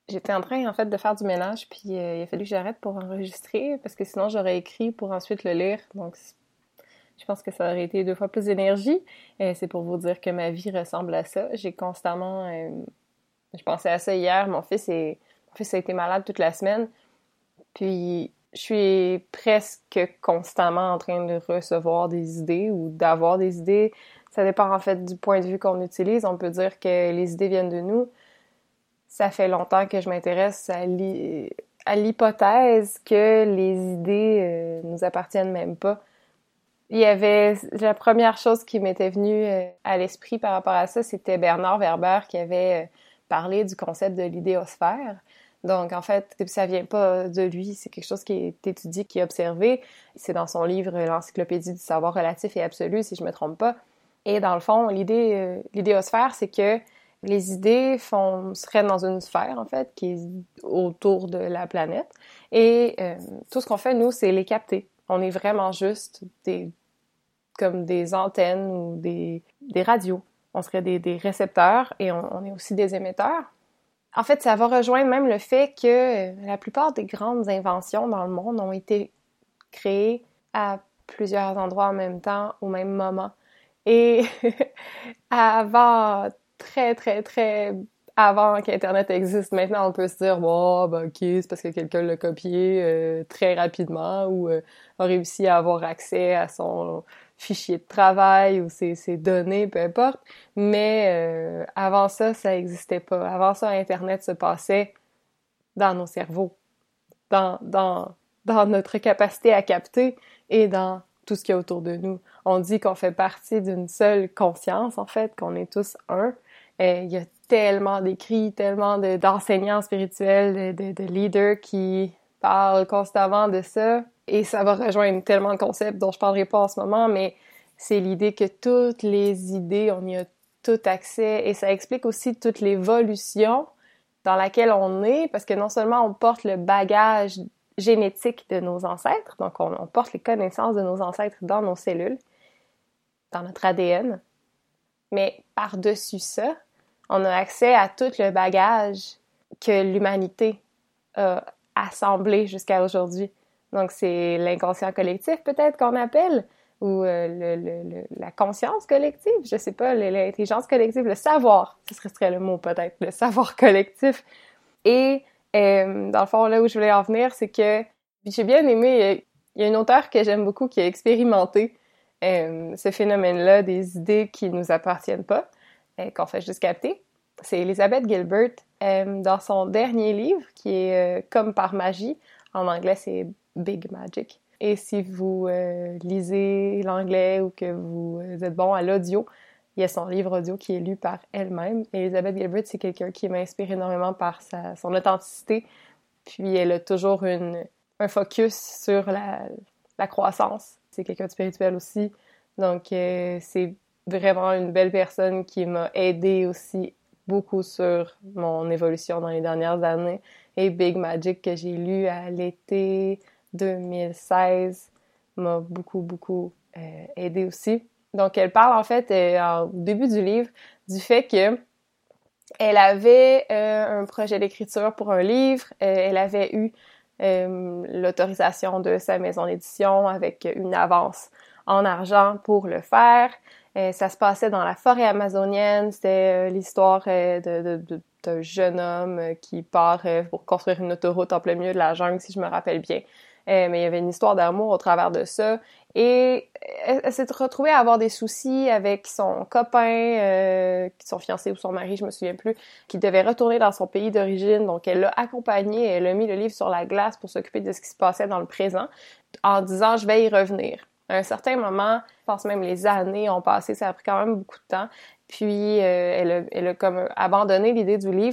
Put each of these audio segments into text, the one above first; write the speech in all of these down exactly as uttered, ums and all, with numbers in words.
J'étais en train, en fait, de faire du ménage, puis euh, il a fallu que j'arrête pour enregistrer, parce que sinon j'aurais écrit pour ensuite le lire. Donc, je pense que ça aurait été deux fois plus d'énergie. Euh, c'est pour vous dire que ma vie ressemble à ça. J'ai constamment... Euh, je pensais à ça hier. Mon fils, est, mon fils a été malade toute la semaine. Puis, je suis presque constamment en train de recevoir des idées ou d'avoir des idées. Ça dépend, en fait, du point de vue qu'on utilise. On peut dire que les idées viennent de nous. Ça fait longtemps que je m'intéresse à, l'hy- à l'hypothèse que les idées euh, nous appartiennent même pas. Il y avait la première chose qui m'était venue euh, à l'esprit par rapport à ça, c'était Bernard Werber qui avait euh, parlé du concept de l'idéosphère. Donc, en fait, ça vient pas de lui, c'est quelque chose qui est étudié, qui est observé. C'est dans son livre L'Encyclopédie du savoir relatif et absolu, si je me trompe pas. Et dans le fond, l'idée, euh, l'idéosphère, c'est que les idées font, seraient dans une sphère, en fait, qui est autour de la planète. Et euh, tout ce qu'on fait, nous, c'est les capter. On est vraiment juste des comme des antennes ou des, des radios. On serait des, des récepteurs et on, on est aussi des émetteurs. En fait, ça va rejoindre même le fait que la plupart des grandes inventions dans le monde ont été créées à plusieurs endroits en même temps, au même moment. Et avant, très, très, très avant qu'Internet existe, maintenant, on peut se dire, oh, ben, ok, c'est parce que quelqu'un l'a copié euh, très rapidement ou euh, a réussi à avoir accès à son fichier de travail ou ses, ses données, peu importe. Mais euh, avant ça, ça existait pas. Avant ça, Internet se passait dans nos cerveaux, dans, dans, dans notre capacité à capter et dans tout ce qu'il y a autour de nous. On dit qu'on fait partie d'une seule conscience, en fait, qu'on est tous un. Et il y a tellement d'écrits, tellement de, d'enseignants spirituels, de, de, de leaders qui parlent constamment de ça. Et ça va rejoindre tellement de concepts dont je parlerai pas en ce moment, mais c'est l'idée que toutes les idées, on y a tout accès. Et ça explique aussi toute l'évolution dans laquelle on est, parce que non seulement on porte le bagage génétique de nos ancêtres, donc on, on porte les connaissances de nos ancêtres dans nos cellules, dans notre A D N, mais par-dessus ça, on a accès à tout le bagage que l'humanité a assemblé jusqu'à aujourd'hui. Donc c'est l'inconscient collectif peut-être qu'on appelle, ou euh, le, le, le, la conscience collective, je sais pas, l'intelligence collective, le savoir, ce serait le mot peut-être, le savoir collectif. Et euh, dans le fond, là où je voulais en venir, c'est que j'ai bien aimé, il y a une auteure que j'aime beaucoup qui a expérimenté euh, ce phénomène-là des idées qui nous appartiennent pas, euh, qu'on fait juste capter. C'est Elizabeth Gilbert, euh, dans son dernier livre, qui est euh, Comme par magie. En anglais, c'est Big Magic. Et si vous euh, lisez l'anglais ou que vous êtes bon à l'audio, il y a son livre audio qui est lu par elle-même. Elizabeth Gilbert, c'est quelqu'un qui m'inspire énormément par sa, son authenticité. Puis elle a toujours une, un focus sur la, la croissance. C'est quelqu'un de spirituel aussi. Donc, euh, c'est vraiment une belle personne qui m'a aidée aussi beaucoup sur mon évolution dans les dernières années. Et Big Magic, que j'ai lu à l'été deux mille seize, m'a beaucoup, beaucoup euh, aidée aussi. Donc, elle parle en fait, euh, au début du livre, du fait que elle avait euh, un projet d'écriture pour un livre. Euh, elle avait eu euh, l'autorisation de sa maison d'édition avec une avance en argent pour le faire. Euh, ça se passait dans la forêt amazonienne. C'était euh, l'histoire euh, de, de, de, d'un jeune homme qui part euh, pour construire une autoroute en plein milieu de la jungle, si je me rappelle bien. Euh, mais il y avait une histoire d'amour au travers de ça. Et elle, elle s'est retrouvée à avoir des soucis avec son copain, euh, son fiancé ou son mari, je me souviens plus, qui devait retourner dans son pays d'origine. Donc, elle l'a accompagné, elle a mis le livre sur la glace pour s'occuper de ce qui se passait dans le présent, en disant « je vais y revenir ». À un certain moment, je pense même les années ont passé, ça a pris quand même beaucoup de temps. Puis, euh, elle, a, elle a comme abandonné l'idée du livre.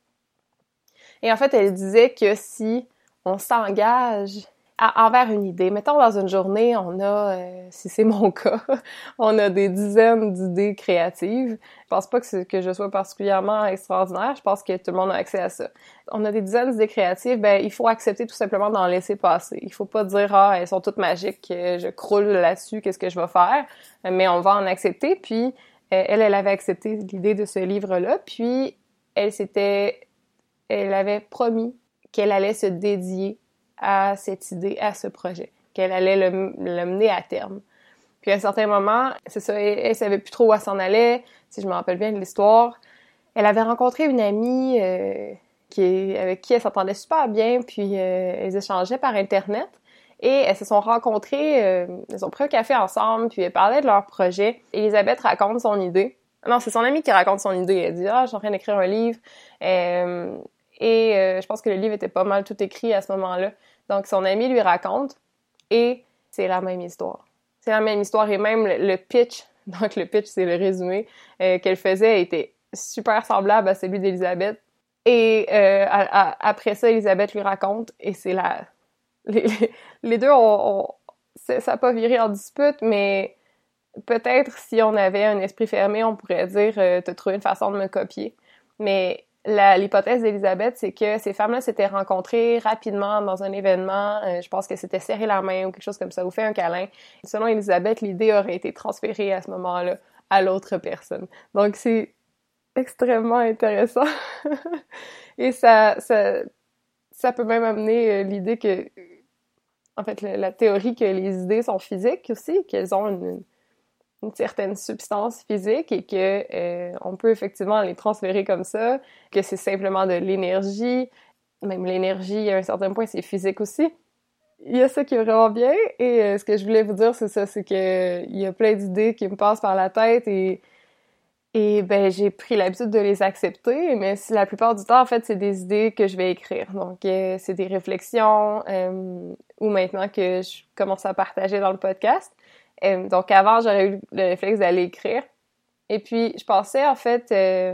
Et en fait, elle disait que si on s'engage à, envers une idée, mettons dans une journée, on a, euh, si c'est mon cas, on a des dizaines d'idées créatives. Je pense pas que, c'est, que je sois particulièrement extraordinaire, je pense que tout le monde a accès à ça. On a des dizaines d'idées créatives, ben il faut accepter tout simplement d'en laisser passer. Il faut pas dire « Ah, elles sont toutes magiques, je croule là-dessus, qu'est-ce que je vais faire? » Mais on va en accepter, puis elle, elle avait accepté l'idée de ce livre-là, puis elle s'était elle avait promis qu'elle allait se dédier à cette idée, à ce projet, qu'elle allait le, le mener à terme. Puis à un certain moment, c'est ça, elle, elle savait plus trop où elle s'en allait, si je me rappelle bien de l'histoire. Elle avait rencontré une amie euh, qui, avec qui elle s'entendait super bien, puis euh, elles échangeaient par Internet. Et elles se sont rencontrées, euh, elles ont pris un café ensemble, puis elles parlaient de leur projet. Elisabeth raconte son idée. Non, c'est son amie qui raconte son idée. Elle dit « Ah, je suis en train d'écrire un livre. Euh, » Et euh, je pense que le livre était pas mal tout écrit à ce moment-là. Donc, son amie lui raconte, et c'est la même histoire. C'est la même histoire, et même le, le pitch, donc le pitch, c'est le résumé, euh, qu'elle faisait était super semblable à celui d'Elisabeth. Et euh, à, à, après ça, Elisabeth lui raconte, et c'est la... Les, les deux, on, on, ça n'a pas viré en dispute, mais peut-être si on avait un esprit fermé, on pourrait dire euh, « t'as trouvé une façon de me copier ». Mais la, l'hypothèse d'Elisabeth, c'est que ces femmes-là s'étaient rencontrées rapidement dans un événement, euh, je pense que c'était serrer la main ou quelque chose comme ça, ou fait un câlin. Selon Elisabeth, l'idée aurait été transférée à ce moment-là à l'autre personne. Donc c'est extrêmement intéressant. Et ça, ça, ça peut même amener euh, l'idée que En fait, la, la théorie que les idées sont physiques aussi, qu'elles ont une, une certaine substance physique et que euh, on peut effectivement les transférer comme ça, que c'est simplement de l'énergie. Même l'énergie, à un certain point, c'est physique aussi. Il y a ça qui est vraiment bien. Et euh, ce que je voulais vous dire, c'est ça, c'est que il y a plein d'idées qui me passent par la tête et Et ben j'ai pris l'habitude de les accepter, mais la plupart du temps, en fait, c'est des idées que je vais écrire. Donc, euh, c'est des réflexions, euh, ou maintenant que je commence à partager dans le podcast. Euh, donc, avant, j'aurais eu le réflexe d'aller écrire. Et puis, je pensais, en fait, euh,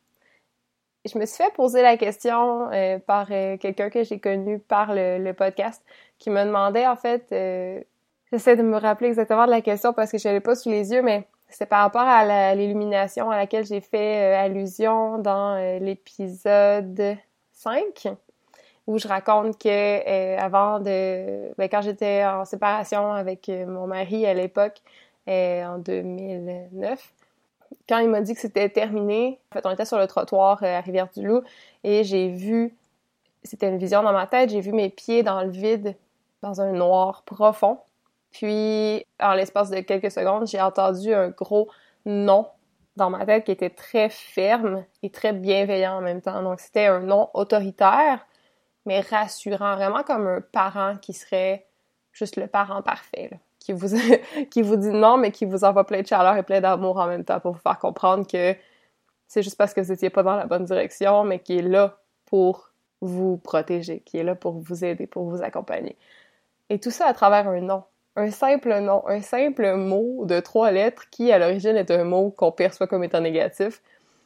je me suis fait poser la question euh, par euh, quelqu'un que j'ai connu par le, le podcast, qui me demandait, en fait, euh, j'essaie de me rappeler exactement de la question parce que je l'avais pas sous les yeux, mais c'est par rapport à la, l'illumination à laquelle j'ai fait euh, allusion dans euh, l'épisode cinq, où je raconte que euh, avant de... Ben, quand j'étais en séparation avec euh, mon mari à l'époque, euh, en deux mille neuf, quand il m'a dit que c'était terminé, en fait, on était sur le trottoir euh, à Rivière-du-Loup, et j'ai vu... C'était une vision dans ma tête, j'ai vu mes pieds dans le vide, dans un noir profond. Puis, en l'espace de quelques secondes, j'ai entendu un gros « non » dans ma tête qui était très ferme et très bienveillant en même temps. Donc, c'était un non autoritaire, mais rassurant, vraiment comme un parent qui serait juste le parent parfait, là, qui vous, qui vous dit non, mais qui vous envoie plein de chaleur et plein d'amour en même temps pour vous faire comprendre que c'est juste parce que vous étiez pas dans la bonne direction, mais qui est là pour vous protéger, qui est là pour vous aider, pour vous accompagner. Et tout ça à travers un non. Un simple nom, un simple mot de trois lettres qui, à l'origine, est un mot qu'on perçoit comme étant négatif.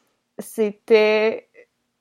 C'était,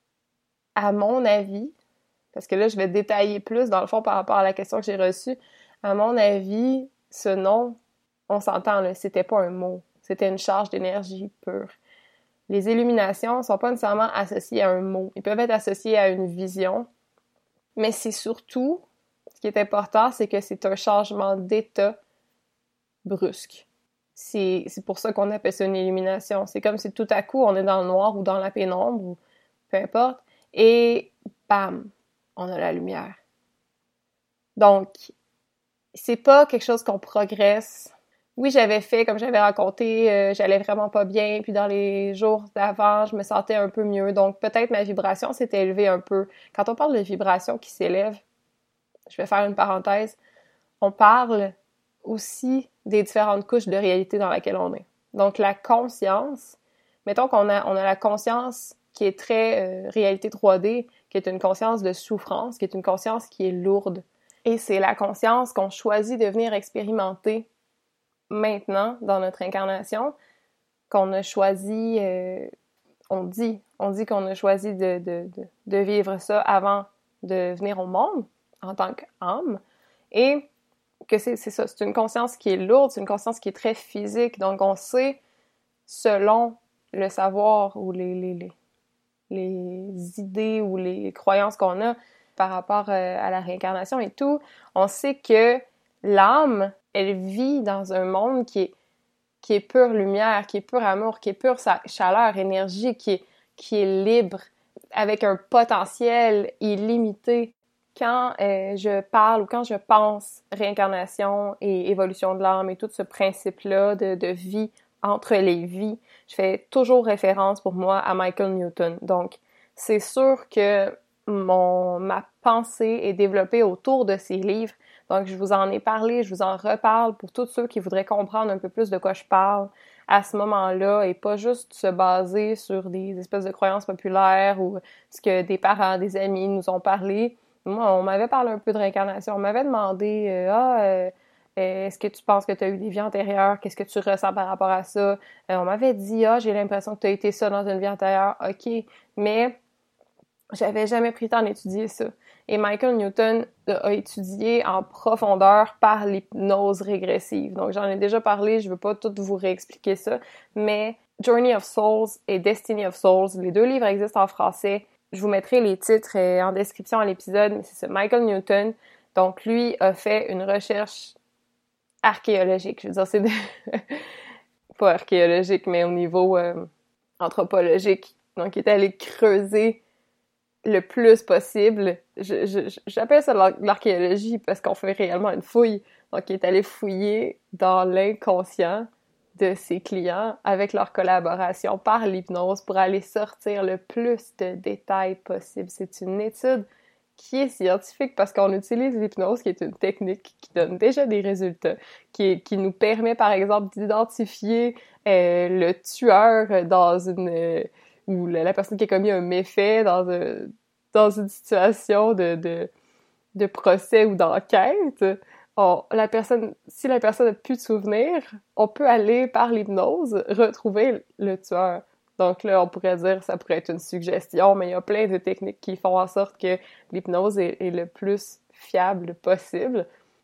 à mon avis, parce que là, je vais détailler plus, dans le fond, par rapport à la question que j'ai reçue, à mon avis, ce nom, on s'entend, là, c'était pas un mot. C'était une charge d'énergie pure. Les illuminations sont pas nécessairement associées à un mot. Ils peuvent être associés à une vision, mais c'est surtout... Ce qui est important, c'est que c'est un changement d'état brusque. C'est, c'est pour ça qu'on appelle ça une illumination. C'est comme si tout à coup, on est dans le noir ou dans la pénombre, ou peu importe, et bam, on a la lumière. Donc, c'est pas quelque chose qu'on progresse. Oui, j'avais fait, comme j'avais raconté, euh, j'allais vraiment pas bien, puis dans les jours d'avant, je me sentais un peu mieux. Donc, peut-être ma vibration s'est élevée un peu. Quand on parle de vibration qui s'élève, je vais faire une parenthèse, on parle aussi des différentes couches de réalité dans laquelle on est. Donc, la conscience, mettons qu'on a, on a la conscience qui est très euh, réalité trois D, qui est une conscience de souffrance, qui est une conscience qui est lourde. Et c'est la conscience qu'on choisit de venir expérimenter maintenant dans notre incarnation, qu'on a choisi, euh, on dit, on dit qu'on a choisi de, de, de, de vivre ça avant de venir au monde, en tant qu'âme, et que c'est, c'est ça, c'est une conscience qui est lourde, c'est une conscience qui est très physique, donc on sait, selon le savoir ou les, les, les, les idées ou les croyances qu'on a par rapport euh, à la réincarnation et tout, on sait que l'âme, elle vit dans un monde qui est, qui est pure lumière, qui est pur amour, qui est pure chaleur, énergie, qui est, qui est libre. avec un potentiel illimité. Quand euh, je parle ou quand je pense réincarnation et évolution de l'âme et tout ce principe-là de, de vie entre les vies, je fais toujours référence pour moi à Michael Newton. Donc, c'est sûr que mon ma pensée est développée autour de ces livres. Donc, je vous en ai parlé, je vous en reparle pour tous ceux qui voudraient comprendre un peu plus de quoi je parle à ce moment-là et pas juste se baser sur des espèces de croyances populaires ou ce que des parents, des amis nous ont parlé. Moi, on m'avait parlé un peu de réincarnation. On m'avait demandé euh, Ah, euh, est-ce que tu penses que tu as eu des vies antérieures? Qu'est-ce que tu ressens par rapport à ça? Euh, on m'avait dit Ah, j'ai l'impression que tu as été ça dans une vie antérieure. OK. Mais j'avais jamais pris le temps d'étudier ça. Et Michael Newton a étudié en profondeur par l'hypnose régressive. Donc, j'en ai déjà parlé, je veux pas tout vous réexpliquer ça, mais Journey of Souls et Destiny of Souls, les deux livres existent en français. Je vous mettrai les titres en description à l'épisode, mais c'est ça. Michael Newton, donc lui, a fait une recherche archéologique. Je veux dire, c'est de... pas archéologique, mais au niveau euh, anthropologique. Donc, il est allé creuser le plus possible. Je, je, j'appelle ça de l'archéologie parce qu'on fait réellement une fouille. Donc, il est allé fouiller dans l'inconscient de ses clients avec leur collaboration par l'hypnose pour aller sortir le plus de détails possible. C'est une étude qui est scientifique parce qu'on utilise l'hypnose, qui est une technique qui donne déjà des résultats, qui, qui nous permet, par exemple, d'identifier euh, le tueur dans une... Euh, ou la personne qui a commis un méfait dans, un, dans une situation de, de, de procès ou d'enquête. On, la personne, si la personne n'a plus de souvenirs, on peut aller par l'hypnose retrouver le tueur. Donc là, on pourrait dire ça pourrait être une suggestion, mais il y a plein de techniques qui font en sorte que l'hypnose est, est le plus fiable possible.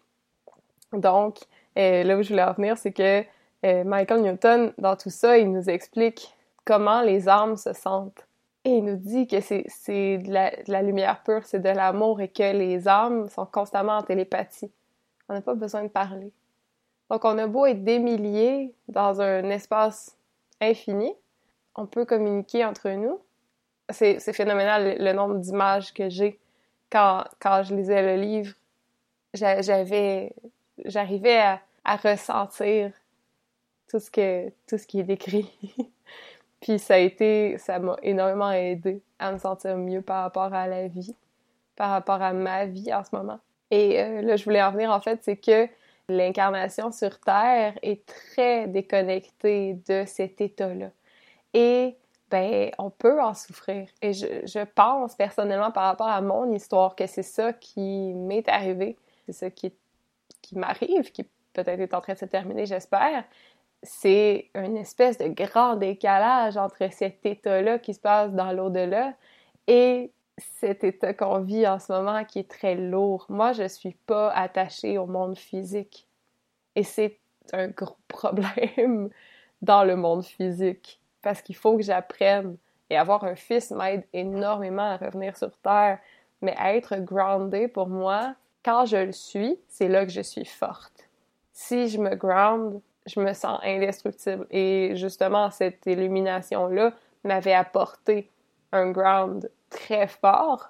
Donc, euh, là où je voulais en venir, c'est que euh, Michael Newton, dans tout ça, il nous explique comment les âmes se sentent. Et il nous dit que c'est, c'est de, la, de la lumière pure, c'est de l'amour et que les âmes sont constamment en télépathie. On n'a pas besoin de parler. Donc, on a beau être des milliers dans un espace infini, on peut communiquer entre nous. C'est, c'est phénoménal le, le nombre d'images que j'ai. Quand, quand je lisais le livre, j'avais, j'arrivais à, à ressentir tout ce que, tout ce qui est décrit. Puis ça a été, ça m'a énormément aidé à me sentir mieux par rapport à la vie, par rapport à ma vie en ce moment. Et euh, là, je voulais en venir, en fait, c'est que l'incarnation sur Terre est très déconnectée de cet état-là. Et, ben, on peut en souffrir. Et je, je pense, personnellement, par rapport à mon histoire, que c'est ça qui m'est arrivé. C'est ça qui, qui m'arrive, qui peut-être est en train de se terminer, j'espère. C'est une espèce de grand décalage entre cet état-là qui se passe dans l'au-delà et cet état qu'on vit en ce moment qui est très lourd. Moi, je suis pas attachée au monde physique. Et c'est un gros problème dans le monde physique. Parce qu'il faut que j'apprenne. Et avoir un fils m'aide énormément à revenir sur Terre. Mais être grounded, pour moi, quand je le suis, c'est là que je suis forte. Si je me ground, je me sens indestructible. Et justement, cette illumination-là m'avait apporté un ground très fort.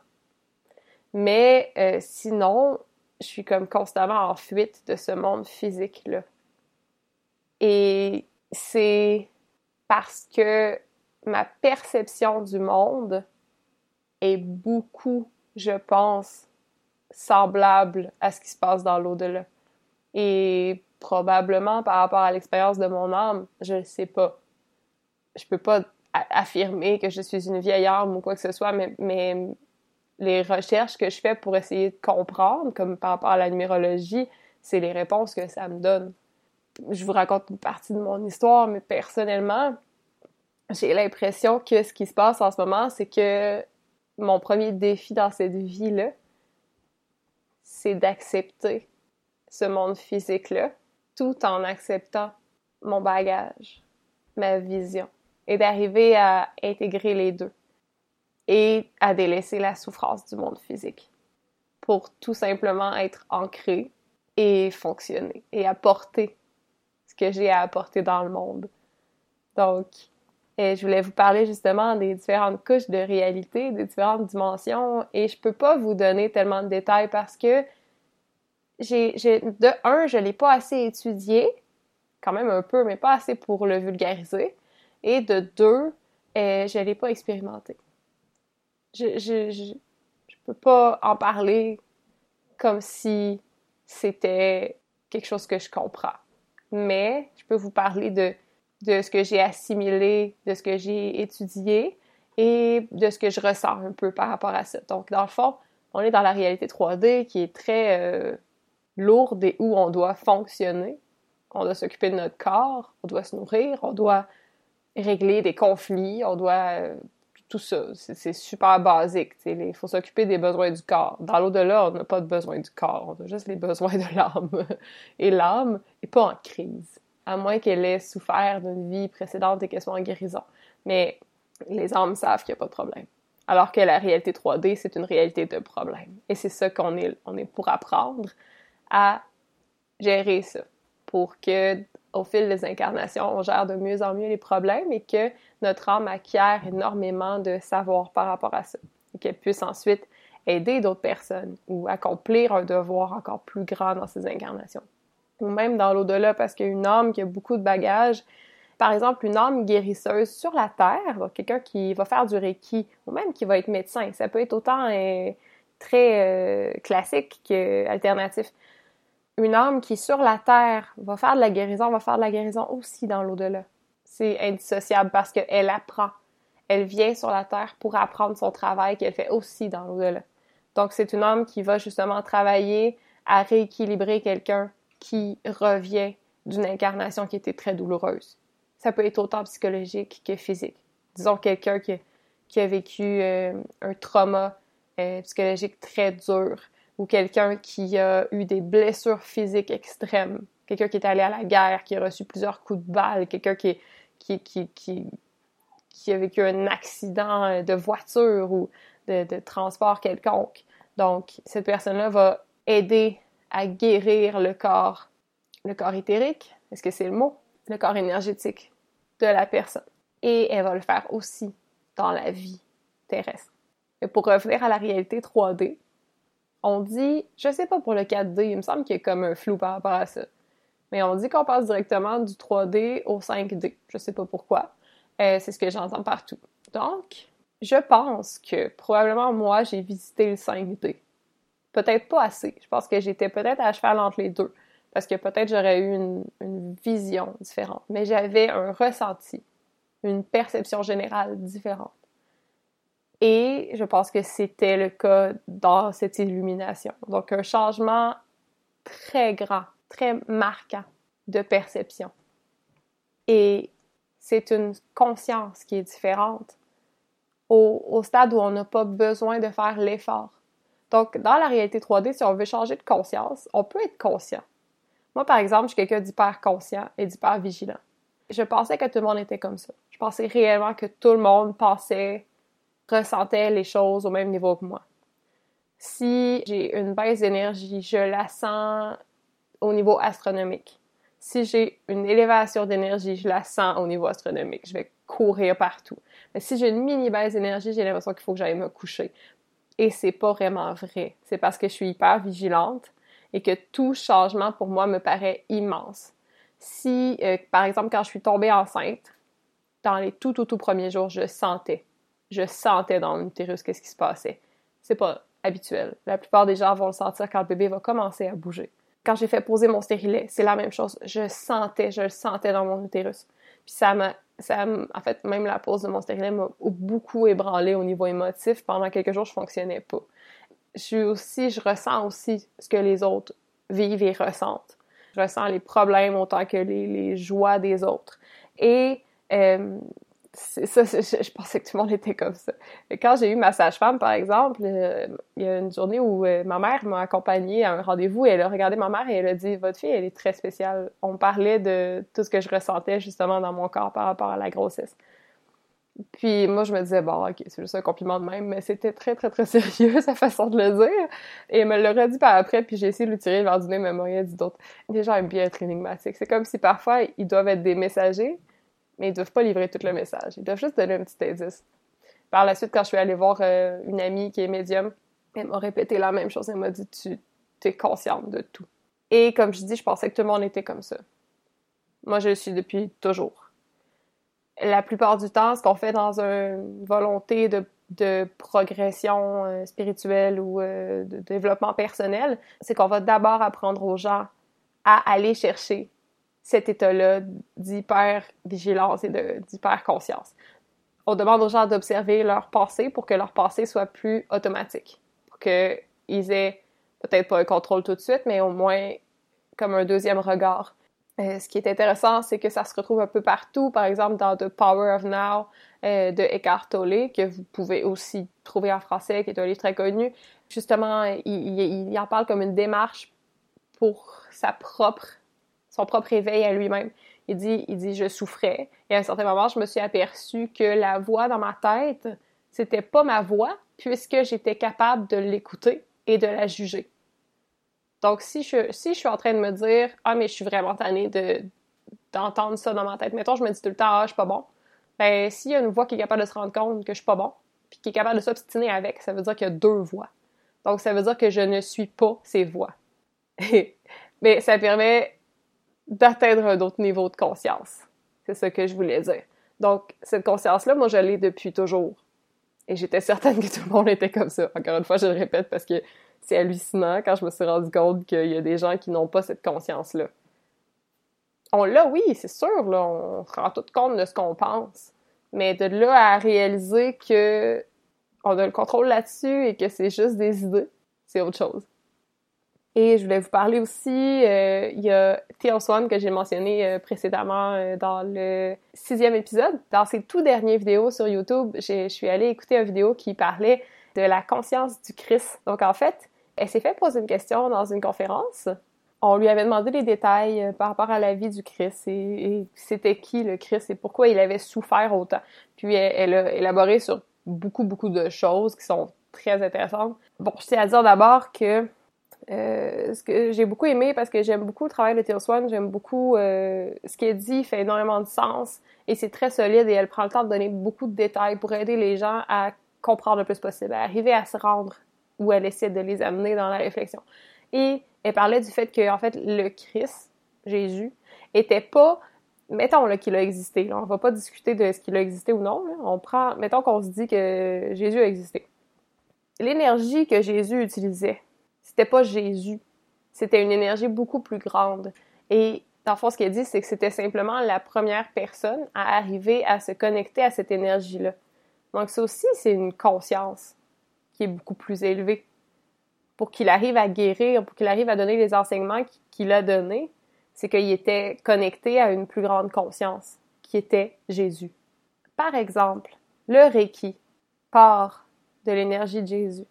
Mais euh, sinon, je suis comme constamment en fuite de ce monde physique-là. Et c'est parce que ma perception du monde est beaucoup, je pense, semblable à ce qui se passe dans l'au-delà. Et probablement par rapport à l'expérience de mon âme, je ne sais pas. Je peux pas affirmer que je suis une vieille âme ou quoi que ce soit, mais, mais les recherches que je fais pour essayer de comprendre, comme par rapport à la numérologie, c'est les réponses que ça me donne. Je vous raconte une partie de mon histoire, mais personnellement, j'ai l'impression que ce qui se passe en ce moment, c'est que mon premier défi dans cette vie-là, c'est d'accepter ce monde physique-là, tout en acceptant mon bagage, ma vision, et d'arriver à intégrer les deux et à délaisser la souffrance du monde physique pour tout simplement être ancré et fonctionner et apporter ce que j'ai à apporter dans le monde. Donc, Et je voulais vous parler justement des différentes couches de réalité, des différentes dimensions, et je peux pas vous donner tellement de détails parce que j'ai, j'ai de un, je l'ai pas assez étudié, quand même un peu, mais pas assez pour le vulgariser, et de deux, euh, je l'ai pas expérimenté. Je, je, je, je peux pas en parler comme si c'était quelque chose que je comprends. Mais je peux vous parler de, de ce que j'ai assimilé, de ce que j'ai étudié et de ce que je ressens un peu par rapport à ça. Donc, dans le fond, on est dans la réalité trois D qui est très euh, lourde et où on doit fonctionner. On doit s'occuper de notre corps, on doit se nourrir, on doit régler des conflits, on doit... Euh, tout ça, c'est, c'est super basique. Il faut s'occuper des besoins du corps. Dans l'au-delà, on n'a pas de besoin du corps, on a juste les besoins de l'âme. Et l'âme n'est pas en crise, à moins qu'elle ait souffert d'une vie précédente et qu'elle soit en guérison. Mais les âmes savent qu'il n'y a pas de problème. Alors que la réalité trois D, c'est une réalité de problème. Et c'est ça qu'on est, on est pour apprendre à gérer ça, pour que au fil des incarnations, on gère de mieux en mieux les problèmes et que notre âme acquiert énormément de savoir par rapport à ça. Et qu'elle puisse ensuite aider d'autres personnes ou accomplir un devoir encore plus grand dans ces incarnations. Ou même dans l'au-delà, parce qu'une âme qui a beaucoup de bagages, par exemple, une âme guérisseuse sur la Terre, donc quelqu'un qui va faire du Reiki, ou même qui va être médecin, ça peut être autant euh, très euh, classique qu'alternatif. Une âme qui, sur la Terre, va faire de la guérison, va faire de la guérison aussi dans l'au-delà. C'est indissociable parce qu'elle apprend. Elle vient sur la Terre pour apprendre son travail qu'elle fait aussi dans l'au-delà. Donc, c'est une âme qui va justement travailler à rééquilibrer quelqu'un qui revient d'une incarnation qui était très douloureuse. Ça peut être autant psychologique que physique. Disons quelqu'un qui, qui a vécu euh, un trauma euh, psychologique très dur, ou quelqu'un qui a eu des blessures physiques extrêmes, quelqu'un qui est allé à la guerre, qui a reçu plusieurs coups de balle, quelqu'un qui, qui, qui, qui, qui a vécu un accident de voiture ou de, de transport quelconque. Donc, cette personne-là va aider à guérir le corps, le corps éthérique, est-ce que c'est le mot? Le corps énergétique de la personne. Et elle va le faire aussi dans la vie terrestre. Et pour revenir à la réalité trois D, on dit, je sais pas pour le quatre D, il me semble qu'il y a comme un flou par rapport à ça, mais on dit qu'on passe directement du trois D au cinq D. Je sais pas pourquoi. Euh, c'est ce que j'entends partout. Donc, je pense que probablement moi, j'ai visité le cinq D. Peut-être pas assez. Je pense que j'étais peut-être à cheval entre les deux, parce que peut-être j'aurais eu une, une vision différente. Mais j'avais un ressenti, une perception générale différente. Et je pense que c'était le cas dans cette illumination. Donc, un changement très grand, très marquant de perception. Et c'est une conscience qui est différente au, au stade où on n'a pas besoin de faire l'effort. Donc, dans la réalité trois D, si on veut changer de conscience, on peut être conscient. Moi, par exemple, je suis quelqu'un d'hyper conscient et d'hyper vigilant. Je pensais que tout le monde était comme ça. Je pensais réellement que tout le monde pensait, ressentait les choses au même niveau que moi. Si j'ai une baisse d'énergie, je la sens au niveau astronomique. Si j'ai une élévation d'énergie, je la sens au niveau astronomique. Je vais courir partout. Mais si j'ai une mini baisse d'énergie, j'ai l'impression qu'il faut que j'aille me coucher. Et c'est pas vraiment vrai. C'est parce que je suis hyper vigilante et que tout changement pour moi me paraît immense. Si, euh, par exemple, quand je suis tombée enceinte, dans les tout, tout, tout premiers jours, je sentais. Je sentais dans mon utérus qu'est-ce qui se passait. C'est pas habituel. La plupart des gens vont le sentir quand le bébé va commencer à bouger. Quand j'ai fait poser mon stérilet, c'est la même chose. Je sentais, je le sentais dans mon utérus. Puis ça m'a, ça m'a, en fait, même la pose de mon stérilet m'a beaucoup ébranlé au niveau émotif. Pendant quelques jours, je fonctionnais pas. Je suis aussi, je ressens aussi ce que les autres vivent et ressentent. Je ressens les problèmes autant que les, les joies des autres. Et euh, c'est ça, c'est, je, je pensais que tout le monde était comme ça. Et quand j'ai eu ma sage-femme, par exemple, euh, il y a une journée où euh, ma mère m'a accompagnée à un rendez-vous et elle a regardé ma mère et elle a dit « Votre fille, elle est très spéciale. » On parlait de tout ce que je ressentais justement dans mon corps par rapport à la grossesse. Puis moi, je me disais « Bon, ok, c'est juste un compliment de même. » Mais c'était très, très, très sérieux, sa façon de le dire. Et elle me l'a redit par après, puis j'ai essayé de lui tirer vers du nez, mais elle m'a rien dit d'autre. Les gens aiment bien être énigmatiques. C'est comme si parfois, ils doivent être des messagers, mais ils doivent pas livrer tout le message. Ils doivent juste donner un petit indice. Par la suite, quand je suis allée voir euh, une amie qui est médium, elle m'a répété la même chose. Elle m'a dit « Tu es consciente de tout. » Et comme je dis, je pensais que tout le monde était comme ça. Moi, je le suis depuis toujours. La plupart du temps, ce qu'on fait dans une volonté de, de progression euh, spirituelle ou euh, de développement personnel, c'est qu'on va d'abord apprendre aux gens à aller chercher cet état-là d'hyper-vigilance et de, d'hyper-conscience. On demande aux gens d'observer leur passé pour que leur passé soit plus automatique. Pour qu'ils aient peut-être pas un contrôle tout de suite, mais au moins comme un deuxième regard. Euh, ce qui est intéressant, c'est que ça se retrouve un peu partout, par exemple dans The Power of Now euh, de Eckhart Tolle, que vous pouvez aussi trouver en français, qui est un livre très connu. Justement, il, il, il en parle comme une démarche pour sa propre, son propre éveil à lui-même. Il dit, il dit, je souffrais, et à un certain moment, je me suis aperçue que la voix dans ma tête, c'était pas ma voix, puisque j'étais capable de l'écouter et de la juger. Donc, si je, si je suis en train de me dire « Ah, mais je suis vraiment tannée de, d'entendre ça dans ma tête. » Mettons, je me dis tout le temps « Ah, je suis pas bon. » Ben, s'il y a une voix qui est capable de se rendre compte que je suis pas bon, puis qui est capable de s'obstiner avec, ça veut dire qu'il y a deux voix. Donc, ça veut dire que je ne suis pas ces voix. Mais ça permet d'atteindre un autre niveau de conscience. C'est ça que je voulais dire. Donc, cette conscience-là, moi, je l'ai depuis toujours. Et j'étais certaine que tout le monde était comme ça. Encore une fois, je le répète parce que c'est hallucinant quand je me suis rendu compte qu'il y a des gens qui n'ont pas cette conscience-là. On l'a, oui, c'est sûr, là, on se rend tout compte de ce qu'on pense. Mais de là à réaliser que on a le contrôle là-dessus et que c'est juste des idées, c'est autre chose. Et je voulais vous parler aussi, euh, il y a Teal Swan que j'ai mentionné euh, précédemment euh, dans le sixième épisode. Dans ses tout dernières vidéos sur YouTube, je suis allée écouter une vidéo qui parlait de la conscience du Christ. Donc en fait, elle s'est fait poser une question dans une conférence. On lui avait demandé des détails euh, par rapport à la vie du Christ et, et c'était qui le Christ et pourquoi il avait souffert autant. Puis elle, elle a élaboré sur beaucoup, beaucoup de choses qui sont très intéressantes. Bon, je tiens à dire d'abord que Euh, ce que j'ai beaucoup aimé parce que j'aime beaucoup le travail de Teal Swan, j'aime beaucoup euh, ce qu'elle dit, il fait énormément de sens et c'est très solide et elle prend le temps de donner beaucoup de détails pour aider les gens à comprendre le plus possible, à arriver à se rendre où elle essaie de les amener dans la réflexion. Et elle parlait du fait que en fait le Christ, Jésus, était pas, mettons là qu'il a existé, là, on va pas discuter de ce qu'il a existé ou non, là, on prend, mettons qu'on se dit que Jésus a existé. L'énergie que Jésus utilisait, c'était pas Jésus. C'était une énergie beaucoup plus grande. Et dans le fond, ce qu'elle dit, c'est que c'était simplement la première personne à arriver à se connecter à cette énergie-là. Donc ça aussi, c'est une conscience qui est beaucoup plus élevée. Pour qu'il arrive à guérir, pour qu'il arrive à donner les enseignements qu'il a donnés, c'est qu'il était connecté à une plus grande conscience, qui était Jésus. Par exemple, le Reiki part de l'énergie de Jésus.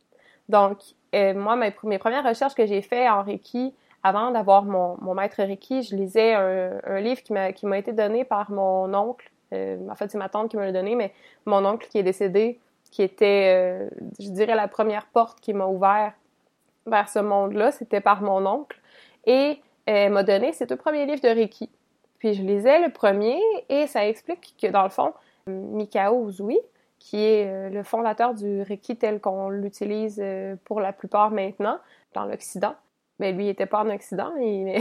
Donc, euh, moi, mes, mes premières recherches que j'ai faites en Reiki, avant d'avoir mon, mon maître Reiki, je lisais un, un livre qui m'a, qui m'a été donné par mon oncle. Euh, en fait, c'est ma tante qui me l'a donné, mais mon oncle qui est décédé, qui était, euh, je dirais, la première porte qui m'a ouvert vers ce monde-là, c'était par mon oncle. Et elle m'a donné ces deux premiers livres de Reiki. Puis je lisais le premier et ça explique que, dans le fond, Mikao Usui, qui est le fondateur du Reiki tel qu'on l'utilise pour la plupart maintenant dans l'Occident. Mais lui, il n'était pas en Occident, il...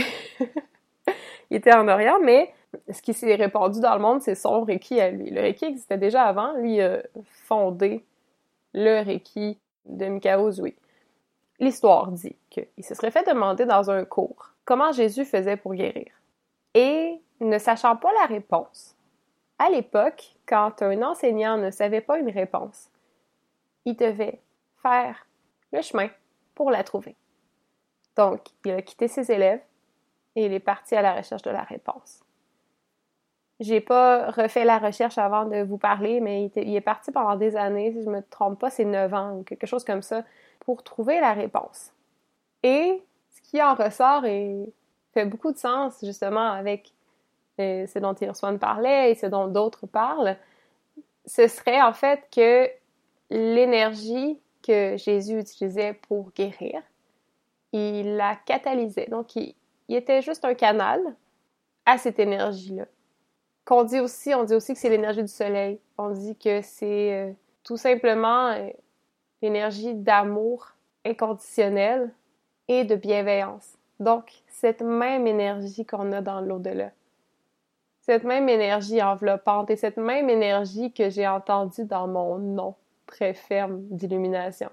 il était en Orient, mais ce qui s'est répandu dans le monde, c'est son Reiki à lui. Le Reiki existait déjà avant, lui a fondé le Reiki de Mikao Usui. L'histoire dit qu'il se serait fait demander dans un cours comment Jésus faisait pour guérir. Et ne sachant pas la réponse, à l'époque, quand un enseignant ne savait pas une réponse, il devait faire le chemin pour la trouver. Donc, il a quitté ses élèves et il est parti à la recherche de la réponse. J'ai pas refait la recherche avant de vous parler, mais il, était, il est parti pendant des années, si je me trompe pas, c'est neuf ans ou quelque chose comme ça, pour trouver la réponse. Et ce qui en ressort et fait beaucoup de sens, justement, avec euh, ce dont Teal Swan parlait et ce dont d'autres parlent, ce serait en fait que l'énergie que Jésus utilisait pour guérir, il la catalysait. Donc, il, il était juste un canal à cette énergie-là. qu'on dit aussi, on dit aussi que c'est l'énergie du soleil. On dit que c'est euh, tout simplement euh, l'énergie d'amour inconditionnel et de bienveillance. Donc, cette même énergie qu'on a dans l'au-delà. Cette même énergie enveloppante et cette même énergie que j'ai entendue dans mon nom très ferme d'illumination.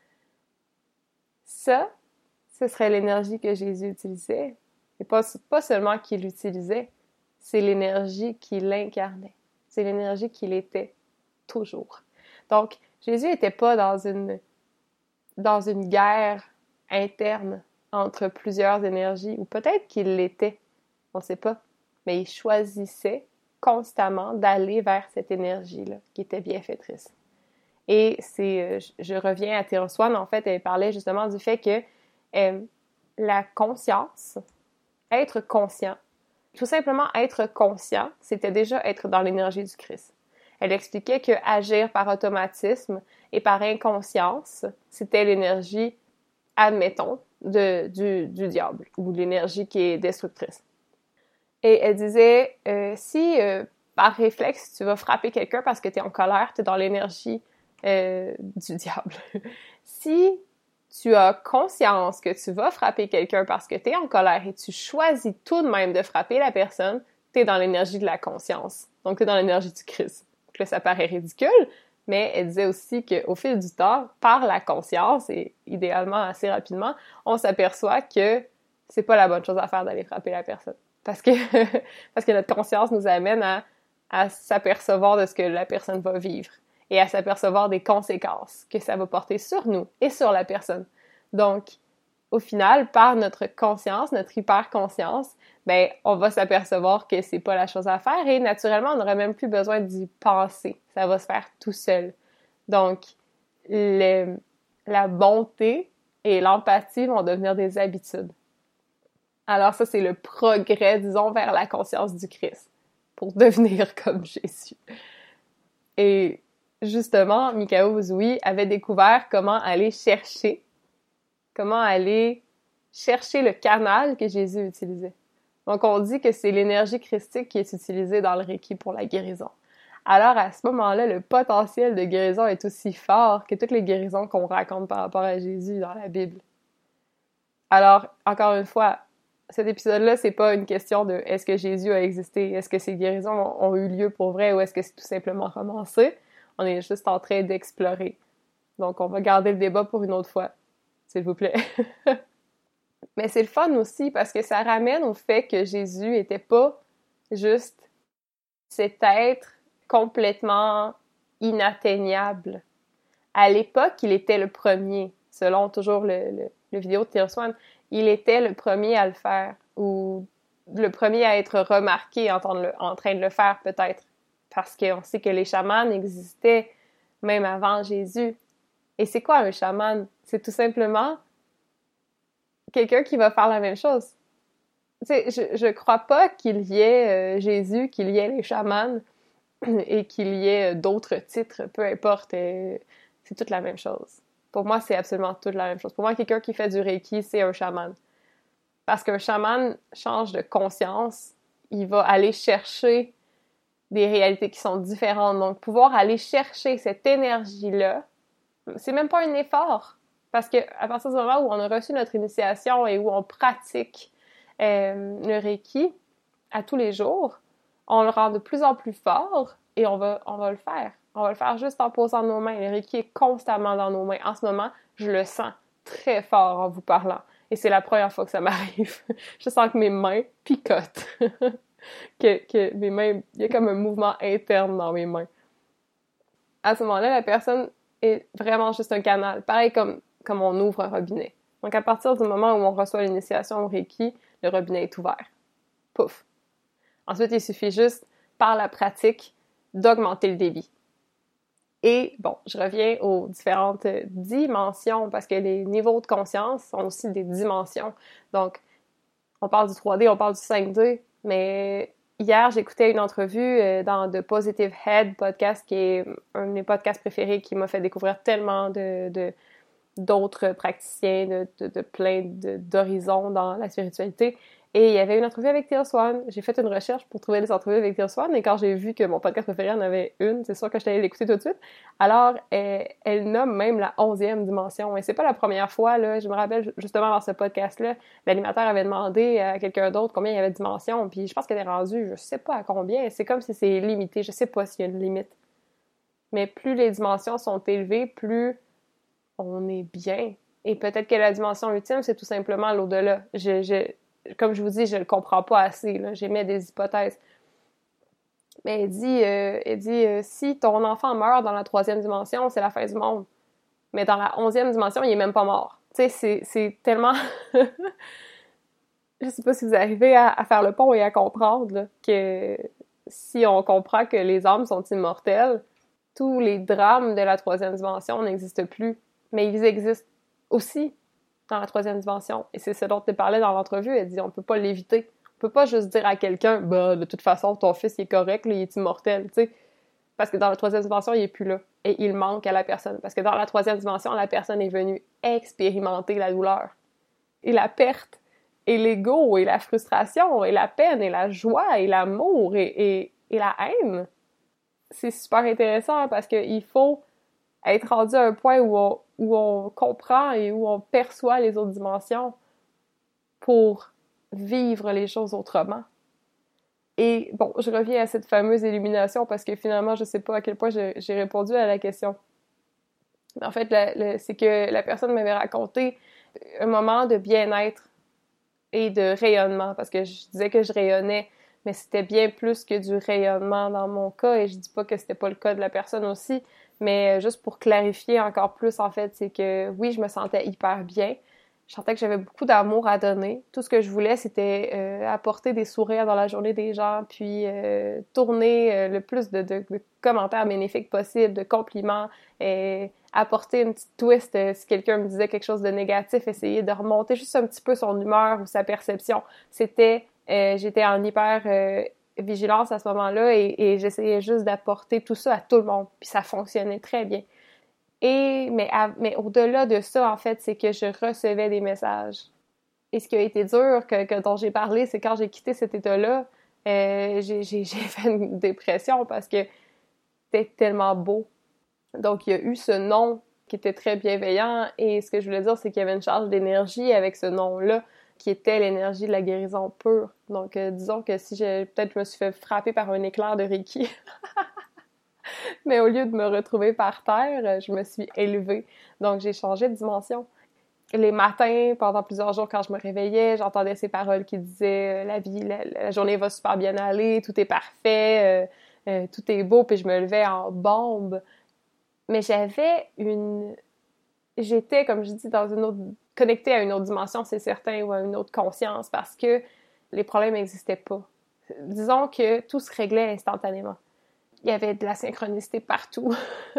Ça, ce serait l'énergie que Jésus utilisait. Et pas, pas seulement qu'il l'utilisait, c'est l'énergie qu'il incarnait. C'est l'énergie qu'il était toujours. Donc, Jésus n'était pas dans une, dans une guerre interne entre plusieurs énergies, ou peut-être qu'il l'était, on ne sait pas, mais il choisissait constamment d'aller vers cette énergie-là, qui était bienfaitrice. Et c'est, je reviens à Thérèse Swan, en fait, elle parlait justement du fait que euh, la conscience, être conscient, tout simplement être conscient, c'était déjà être dans l'énergie du Christ. Elle expliquait que agir par automatisme et par inconscience, c'était l'énergie, admettons, de, du, du diable, ou l'énergie qui est destructrice. Et elle disait, euh, si euh, par réflexe, tu vas frapper quelqu'un parce que tu es en colère, tu es dans l'énergie euh, du diable. Si tu as conscience que tu vas frapper quelqu'un parce que tu es en colère et tu choisis tout de même de frapper la personne, tu es dans l'énergie de la conscience. Donc, tu es dans l'énergie du Christ. Donc là, ça paraît ridicule, mais elle disait aussi qu'au fil du temps, par la conscience, et idéalement assez rapidement, on s'aperçoit que c'est pas la bonne chose à faire d'aller frapper la personne. Parce que, parce que notre conscience nous amène à, à s'apercevoir de ce que la personne va vivre et à s'apercevoir des conséquences que ça va porter sur nous et sur la personne. Donc, au final, par notre conscience, notre hyper-conscience, ben, on va s'apercevoir que c'est pas la chose à faire et naturellement, on n'aurait même plus besoin d'y penser. Ça va se faire tout seul. Donc, le, la bonté et l'empathie vont devenir des habitudes. Alors ça, c'est le progrès, disons, vers la conscience du Christ, pour devenir comme Jésus. Et justement, Mikao Usui avait découvert comment aller chercher, comment aller chercher le canal que Jésus utilisait. Donc, on dit que c'est l'énergie christique qui est utilisée dans le Reiki pour la guérison. Alors, à ce moment-là, le potentiel de guérison est aussi fort que toutes les guérisons qu'on raconte par rapport à Jésus dans la Bible. Alors, encore une fois, cet épisode-là, c'est pas une question de est-ce que Jésus a existé, est-ce que ces guérisons ont, ont eu lieu pour vrai ou est-ce que c'est tout simplement romancé. On est juste en train d'explorer. Donc, on va garder le débat pour une autre fois, s'il vous plaît. Mais c'est le fun aussi parce que ça ramène au fait que Jésus était pas juste cet être complètement inatteignable. À l'époque, il était le premier, selon toujours le, le, le vidéo de Thérèse Swan, il était le premier à le faire, ou le premier à être remarqué en, le, en train de le faire peut-être, parce qu'on sait que les chamans existaient même avant Jésus. Et c'est quoi un chaman? C'est tout simplement quelqu'un qui va faire la même chose. Tu sais, je, je crois pas qu'il y ait euh, Jésus, qu'il y ait les chamans, et qu'il y ait d'autres titres, peu importe, euh, c'est toute la même chose. Pour moi, c'est absolument toute la même chose. Pour moi, quelqu'un qui fait du Reiki, c'est un chaman. Parce qu'un chaman change de conscience, il va aller chercher des réalités qui sont différentes. Donc, pouvoir aller chercher cette énergie-là, c'est même pas un effort. Parce que à partir du moment où on a reçu notre initiation et où on pratique euh, le Reiki à tous les jours, on le rend de plus en plus fort et on va, on va le faire. On va le faire juste en posant nos mains. Le Reiki est constamment dans nos mains. En ce moment, je le sens très fort en vous parlant. Et c'est la première fois que ça m'arrive. Je sens que mes mains picotent. que, que mes mains, il y a comme un mouvement interne dans mes mains. À ce moment-là, la personne est vraiment juste un canal. Pareil comme, comme on ouvre un robinet. Donc, à partir du moment où on reçoit l'initiation au Reiki, le robinet est ouvert. Pouf! Ensuite, il suffit juste, par la pratique, d'augmenter le débit. Et bon, je reviens aux différentes dimensions, parce que les niveaux de conscience sont aussi des dimensions. Donc, on parle du trois D, on parle du cinq D, mais hier, j'écoutais une entrevue dans The Positive Head podcast, qui est un de mes podcasts préférés, qui m'a fait découvrir tellement de, de d'autres praticiens, de, de, de plein de, d'horizons dans la spiritualité. Et il y avait une entrevue avec Teal Swan. J'ai fait une recherche pour trouver des entrevues avec Teal Swan, et quand j'ai vu que mon podcast préféré en avait une, c'est sûr que j'étais allée l'écouter tout de suite. Alors, elle, elle nomme même la onzième dimension. Et c'est pas la première fois, là. Je me rappelle, justement, dans ce podcast-là, l'animateur avait demandé à quelqu'un d'autre combien il y avait de dimensions, puis je pense qu'elle est rendue, je sais pas à combien. C'est comme si c'est limité. Je sais pas s'il y a une limite. Mais plus les dimensions sont élevées, plus on est bien. Et peut-être que la dimension ultime, c'est tout simplement l'au-delà. Je... je Comme je vous dis, je le comprends pas assez, là. J'émets des hypothèses. Mais elle dit, euh, elle dit euh, si ton enfant meurt dans la troisième dimension, c'est la fin du monde. Mais dans la onzième dimension, il est même pas mort. Tu sais, c'est, c'est tellement... Je sais pas si vous arrivez à, à faire le pont et à comprendre là, que si on comprend que les âmes sont immortelles, tous les drames de la troisième dimension n'existent plus. Mais ils existent aussi dans la troisième dimension. Et c'est ce dont tu parlais dans l'entrevue. Elle dit, on peut pas l'éviter. On peut pas juste dire à quelqu'un, bah, de toute façon, ton fils, il est correct, là, il est immortel, tu sais. Parce que dans la troisième dimension, il est plus là. Et il manque à la personne. Parce que dans la troisième dimension, la personne est venue expérimenter la douleur. Et la perte, et l'ego, et la frustration, et la peine, et la joie, et l'amour, et, et, et la haine. C'est super intéressant parce qu'il faut être rendu à un point où on, où on comprend et où on perçoit les autres dimensions pour vivre les choses autrement. Et bon, je reviens à cette fameuse illumination parce que finalement, je sais pas à quel point j'ai, j'ai répondu à la question. Mais en fait, la, la, c'est que la personne m'avait raconté un moment de bien-être et de rayonnement, parce que je disais que je rayonnais, mais c'était bien plus que du rayonnement dans mon cas, et je dis pas que c'était pas le cas de la personne aussi, mais juste pour clarifier encore plus, en fait, c'est que oui, je me sentais hyper bien. Je sentais que j'avais beaucoup d'amour à donner. Tout ce que je voulais, c'était euh, apporter des sourires dans la journée des gens, puis euh, tourner euh, le plus de, de, de commentaires bénéfiques possible, de compliments, et apporter une petite twist euh, si quelqu'un me disait quelque chose de négatif, essayer de remonter juste un petit peu son humeur ou sa perception. C'était, euh, j'étais en hyper euh, vigilance à ce moment-là, et, et j'essayais juste d'apporter tout ça à tout le monde, puis ça fonctionnait très bien. Et, mais, à, mais au-delà de ça, en fait, c'est que je recevais des messages. Et ce qui a été dur, que, que dont j'ai parlé, c'est quand j'ai quitté cet état-là, euh, j'ai, j'ai, j'ai fait une dépression parce que c'était tellement beau. Donc, il y a eu ce nom qui était très bienveillant, et ce que je voulais dire, c'est qu'il y avait une charge d'énergie avec ce nom-là, qui était l'énergie de la guérison pure. Donc, euh, disons que si j'ai, peut-être je me suis fait frapper par un éclair de Reiki... Mais au lieu de me retrouver par terre, je me suis élevée. Donc, j'ai changé de dimension. Les matins, pendant plusieurs jours, quand je me réveillais, j'entendais ces paroles qui disaient « La vie, la, la journée va super bien aller, tout est parfait, euh, euh, tout est beau », puis je me levais en bombe. Mais j'avais une... J'étais, comme je dis, dans une autre... connectée à une autre dimension, c'est certain, ou à une autre conscience, parce que les problèmes n'existaient pas. Disons que tout se réglait instantanément. Il y avait de la synchronicité partout.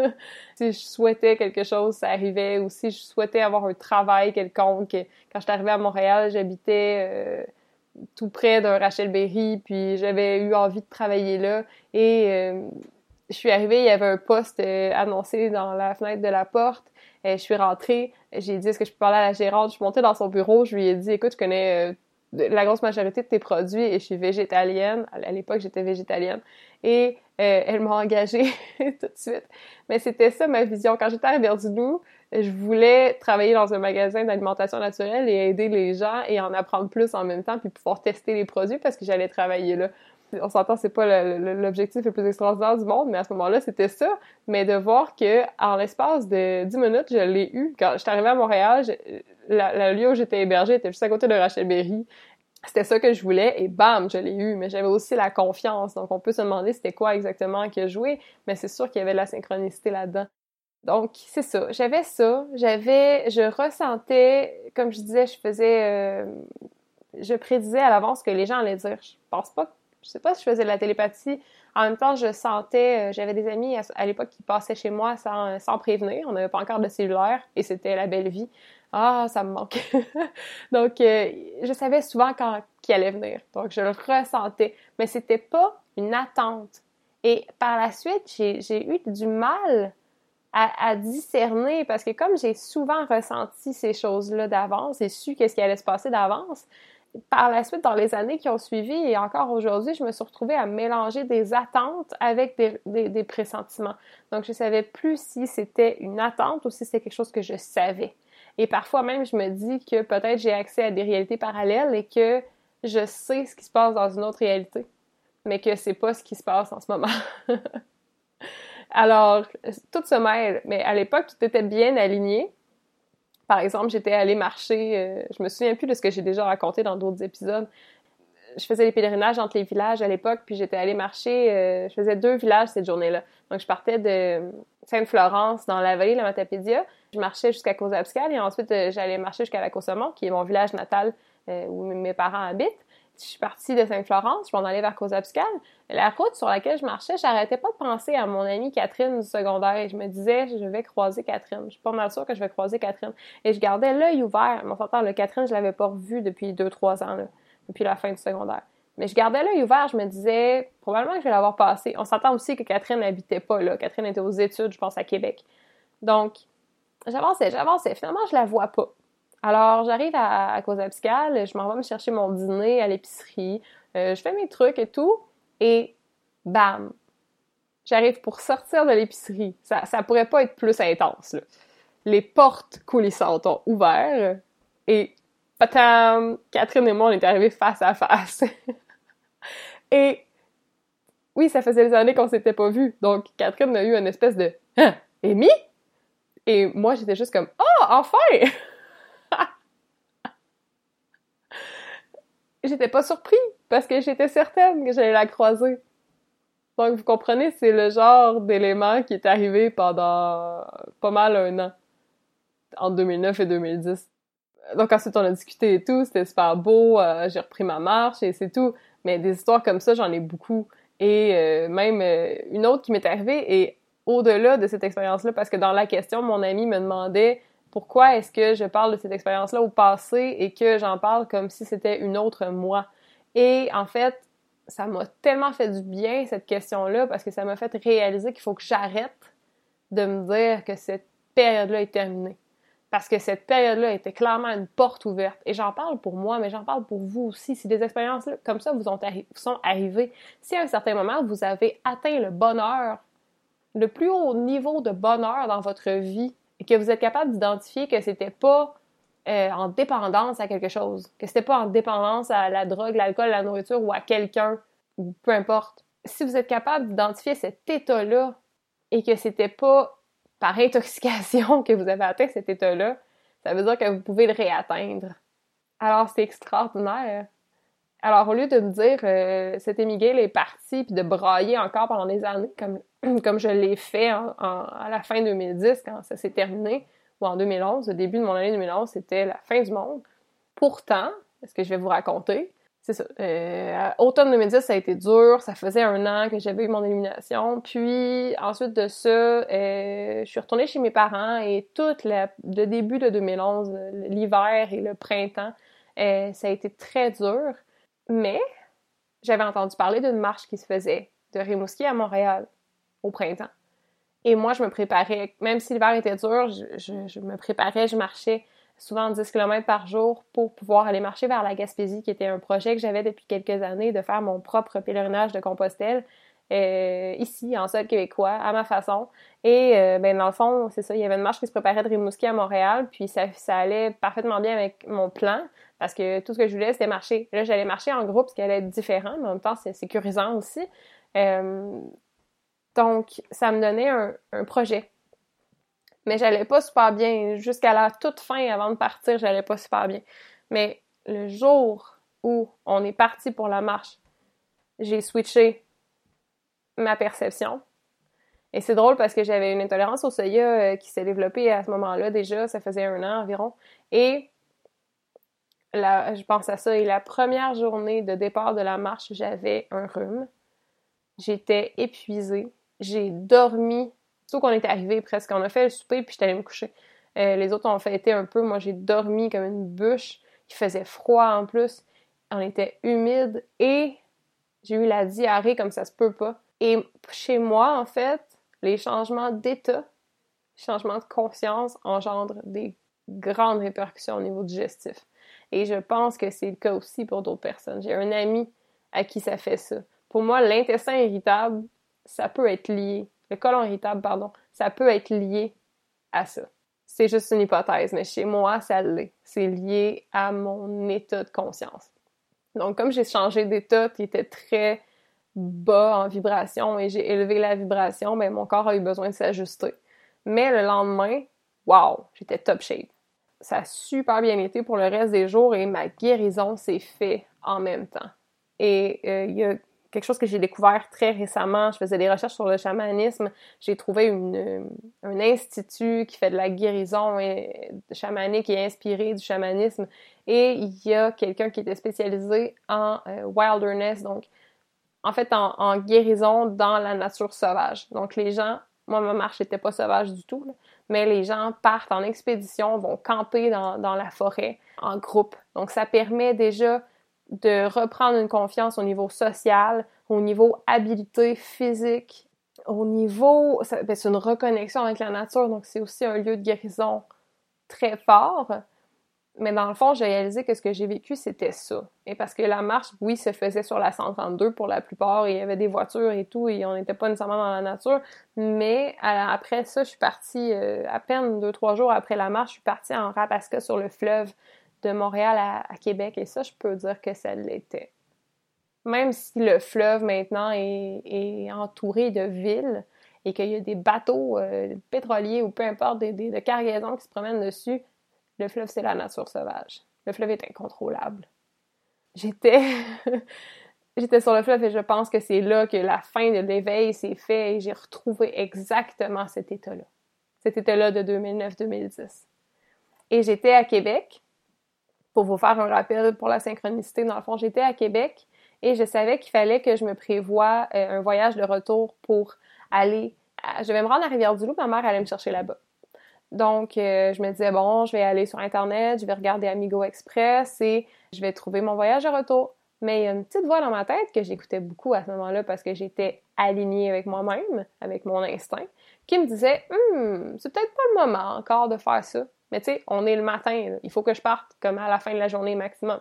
Si je souhaitais quelque chose, ça arrivait. Ou si je souhaitais avoir un travail quelconque. Quand j'étais arrivée à Montréal, j'habitais euh, tout près d'un Rachel Berry, puis j'avais eu envie de travailler là. Et euh, je suis arrivée, il y avait un poste euh, annoncé dans la fenêtre de la porte. Euh, je suis rentrée, j'ai dit « Est-ce que je peux parler à la gérante? » Je suis montée dans son bureau, je lui ai dit « Écoute, je connais... Euh, la grosse majorité de tes produits et je suis végétalienne. » À l'époque, j'étais végétalienne. Et euh, elle m'a engagée tout de suite. Mais c'était ça ma vision. Quand j'étais à Rivière-du-Loup, je voulais travailler dans un magasin d'alimentation naturelle et aider les gens et en apprendre plus en même temps puis pouvoir tester les produits parce que j'allais travailler là. On s'entend, c'est pas le, le, l'objectif le plus extraordinaire du monde, mais à ce moment-là, c'était ça. Mais de voir que en l'espace de dix minutes, je l'ai eu. Quand j'étais arrivée à Montréal, je, la, le lieu où j'étais hébergée était juste à côté de Rachel Berry. C'était ça que je voulais et bam, je l'ai eu. Mais j'avais aussi la confiance. Donc, on peut se demander c'était quoi exactement que jouer, mais c'est sûr qu'il y avait de la synchronicité là-dedans. Donc, c'est ça. J'avais ça. J'avais... Je ressentais... Comme je disais, je faisais... Euh, je prédisais à l'avance ce que les gens allaient dire. Je pense pas... Je sais pas si je faisais de la télépathie. En même temps, je sentais... Euh, j'avais des amis à, à l'époque qui passaient chez moi sans, sans prévenir. On n'avait pas encore de cellulaire et c'était la belle vie. Ah, ça me manque. Donc, euh, je savais souvent quand qui allait venir. Donc, je le ressentais. Mais c'était pas une attente. Et par la suite, j'ai, j'ai eu du mal à, à discerner parce que comme j'ai souvent ressenti ces choses-là d'avance et su qu'est-ce qui allait se passer d'avance, par la suite, dans les années qui ont suivi et encore aujourd'hui, je me suis retrouvée à mélanger des attentes avec des, des, des pressentiments. Donc, je savais plus si c'était une attente ou si c'était quelque chose que je savais. Et parfois même, je me dis que peut-être j'ai accès à des réalités parallèles et que je sais ce qui se passe dans une autre réalité, mais que c'est pas ce qui se passe en ce moment. Alors, tout se mêle, mais à l'époque, tout était bien aligné. Par exemple, j'étais allée marcher, euh, je me souviens plus de ce que j'ai déjà raconté dans d'autres épisodes. Je faisais les pèlerinages entre les villages à l'époque, puis j'étais allée marcher, euh, je faisais deux villages cette journée-là. Donc, je partais de Sainte-Florence, dans la vallée de la Matapédia. Je marchais jusqu'à Cozaabscal et ensuite, euh, j'allais marcher jusqu'à la Côte-Saumon, qui est mon village natal euh, où mes parents habitent. Je suis partie de Sainte-Florence, je m'en allais vers Cozaabscal. La route sur laquelle je marchais, j'arrêtais pas de penser à mon amie Catherine du secondaire. Et je me disais, je vais croiser Catherine. Je suis pas mal sûre que je vais croiser Catherine. Et je gardais l'œil ouvert. Mais on s'entend, le Catherine, je l'avais pas revue depuis deux, trois ans, là, depuis la fin du secondaire. Mais je gardais l'œil ouvert. Je me disais, probablement que je vais l'avoir passée. On s'entend aussi que Catherine n'habitait pas là. Catherine était aux études, je pense, à Québec. Donc, j'avançais, j'avançais. Finalement, je la vois pas. Alors, j'arrive à, à Cozaabscal, je m'en vais me chercher mon dîner à l'épicerie, euh, je fais mes trucs et tout, et bam! J'arrive pour sortir de l'épicerie. Ça, ça pourrait pas être plus intense, là. Les portes coulissantes ont ouvert, et patam! Catherine et moi, on est arrivés face à face. Et oui, ça faisait des années qu'on s'était pas vus, donc Catherine a eu une espèce de « Hein? Amy? » Et moi, j'étais juste comme « Oh, enfin! » J'étais pas surpris, parce que j'étais certaine que j'allais la croiser. Donc, vous comprenez, c'est le genre d'élément qui est arrivé pendant pas mal un an, entre deux mille neuf et deux mille dix. Donc, ensuite, on a discuté et tout, c'était super beau, euh, j'ai repris ma marche et c'est tout. Mais des histoires comme ça, j'en ai beaucoup. Et euh, même euh, une autre qui m'est arrivée, et au-delà de cette expérience-là, parce que dans la question, mon ami me demandait pourquoi est-ce que je parle de cette expérience-là au passé et que j'en parle comme si c'était une autre moi. Et en fait, ça m'a tellement fait du bien, cette question-là, parce que ça m'a fait réaliser qu'il faut que j'arrête de me dire que cette période-là est terminée. Parce que cette période-là était clairement une porte ouverte. Et j'en parle pour moi, mais j'en parle pour vous aussi. Si des expériences comme ça vous, ont arri- vous sont arrivées, si à un certain moment vous avez atteint le bonheur, le plus haut niveau de bonheur dans votre vie, et que vous êtes capable d'identifier que c'était pas euh, en dépendance à quelque chose, que c'était pas en dépendance à la drogue, l'alcool, la nourriture ou à quelqu'un, ou peu importe. Si vous êtes capable d'identifier cet état-là et que c'était pas par intoxication que vous avez atteint cet état-là, ça veut dire que vous pouvez le réatteindre. Alors, c'est extraordinaire. Alors, au lieu de me dire euh, cet Miguel est parti puis de brailler encore pendant des années, comme, comme je l'ai fait en, en, à la fin deux mille dix, quand ça s'est terminé, ou en deux mille onze, le début de mon année deux mille onze, c'était la fin du monde. Pourtant, ce que je vais vous raconter, c'est ça. Euh, automne deux mille dix, ça a été dur. Ça faisait un an que j'avais eu mon élimination. Puis, ensuite de ça, euh, je suis retournée chez mes parents et tout la, le début de deux mille onze, l'hiver et le printemps, euh, ça a été très dur. Mais j'avais entendu parler d'une marche qui se faisait de Rimouski à Montréal au printemps. Et moi, je me préparais, même si l'hiver était dur, je, je, je me préparais, je marchais souvent dix kilomètres par jour pour pouvoir aller marcher vers la Gaspésie, qui était un projet que j'avais depuis quelques années, de faire mon propre pèlerinage de Compostelle, euh, ici, en sol québécois, à ma façon. Et euh, ben dans le fond, c'est ça, il y avait une marche qui se préparait de Rimouski à Montréal, puis ça, ça allait parfaitement bien avec mon plan, parce que tout ce que je voulais, c'était marcher. Là, j'allais marcher en groupe, ce qui allait être différent, mais en même temps, c'est sécurisant aussi. Euh, donc, ça me donnait un, un projet. Mais j'allais pas super bien. Jusqu'à la toute fin, avant de partir, j'allais pas super bien. Mais le jour où on est parti pour la marche, j'ai switché ma perception. Et c'est drôle parce que j'avais une intolérance au soya qui s'est développée à ce moment-là déjà. Ça faisait un an environ. Et la, je pense à ça. Et la première journée de départ de la marche, j'avais un rhume. J'étais épuisée. J'ai dormi. Surtout qu'on était arrivé presque. On a fait le souper, puis j'étais allée me coucher. Euh, les autres ont fêté un peu. Moi, j'ai dormi comme une bûche. Il faisait froid en plus. On était humide. Et j'ai eu la diarrhée comme ça se peut pas. Et chez moi, en fait, les changements d'état, les changements de conscience engendrent des grandes répercussions au niveau digestif. Et je pense que c'est le cas aussi pour d'autres personnes. J'ai un ami à qui ça fait ça. Pour moi, l'intestin irritable, ça peut être lié. Le côlon irritable, pardon, ça peut être lié à ça. C'est juste une hypothèse, mais chez moi, ça l'est. C'est lié à mon état de conscience. Donc, comme j'ai changé d'état qui était très bas en vibration et j'ai élevé la vibration, ben mon corps a eu besoin de s'ajuster. Mais le lendemain, wow, j'étais top shape. Ça a super bien été pour le reste des jours et ma guérison s'est faite en même temps. Et il euh, y a quelque chose que j'ai découvert très récemment. Je faisais des recherches sur le chamanisme. J'ai trouvé une, un institut qui fait de la guérison et, chamanique et inspiré du chamanisme. Et il y a quelqu'un qui était spécialisé en euh, wilderness, donc en fait en, en guérison dans la nature sauvage. Donc les gens, moi ma marche n'était pas sauvage du tout, là, mais les gens partent en expédition, vont camper dans, dans la forêt en groupe. Donc ça permet déjà de reprendre une confiance au niveau social, au niveau habilité physique, au niveau... Ça, ben, c'est une reconnexion avec la nature, donc c'est aussi un lieu de guérison très fort. Mais dans le fond, j'ai réalisé que ce que j'ai vécu, c'était ça. Et parce que la marche, oui, se faisait sur la cent trente-deux pour la plupart, et il y avait des voitures et tout, et on n'était pas nécessairement dans la nature. Mais après ça, je suis partie, euh, à peine deux, trois jours après la marche, je suis partie en Rapaska sur le fleuve de Montréal à, à Québec, et ça, je peux dire que ça l'était. Même si le fleuve, maintenant, est, est entouré de villes, et qu'il y a des bateaux euh, pétroliers ou peu importe, des, des, de cargaisons qui se promènent dessus, le fleuve, c'est la nature sauvage. Le fleuve est incontrôlable. J'étais... J'étais sur le fleuve et je pense que c'est là que la fin de l'éveil s'est fait et j'ai retrouvé exactement cet état-là. Cet état-là de deux mille neuf deux mille dix. Et j'étais à Québec. Pour vous faire un rappel pour la synchronicité, dans le fond, j'étais à Québec et je savais qu'il fallait que je me prévoie euh, un voyage de retour pour aller... À... Je vais me rendre à Rivière-du-Loup, ma mère allait me chercher là-bas. Donc, euh, je me disais, bon, je vais aller sur Internet, je vais regarder Amigo Express et je vais trouver mon voyage de retour. Mais il y a une petite voix dans ma tête que j'écoutais beaucoup à ce moment-là parce que j'étais alignée avec moi-même, avec mon instinct, qui me disait, hum, c'est peut-être pas le moment encore de faire ça. Mais tu sais, on est le matin, là. Il faut que je parte comme à la fin de la journée maximum.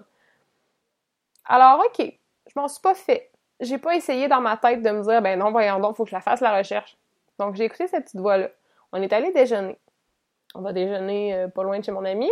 Alors, OK, je m'en suis pas fait. J'ai pas essayé dans ma tête de me dire, ben non, voyons donc, faut que je la fasse la recherche. Donc, j'ai écouté cette petite voix-là. On est allé déjeuner. On va déjeuner euh, pas loin de chez mon ami.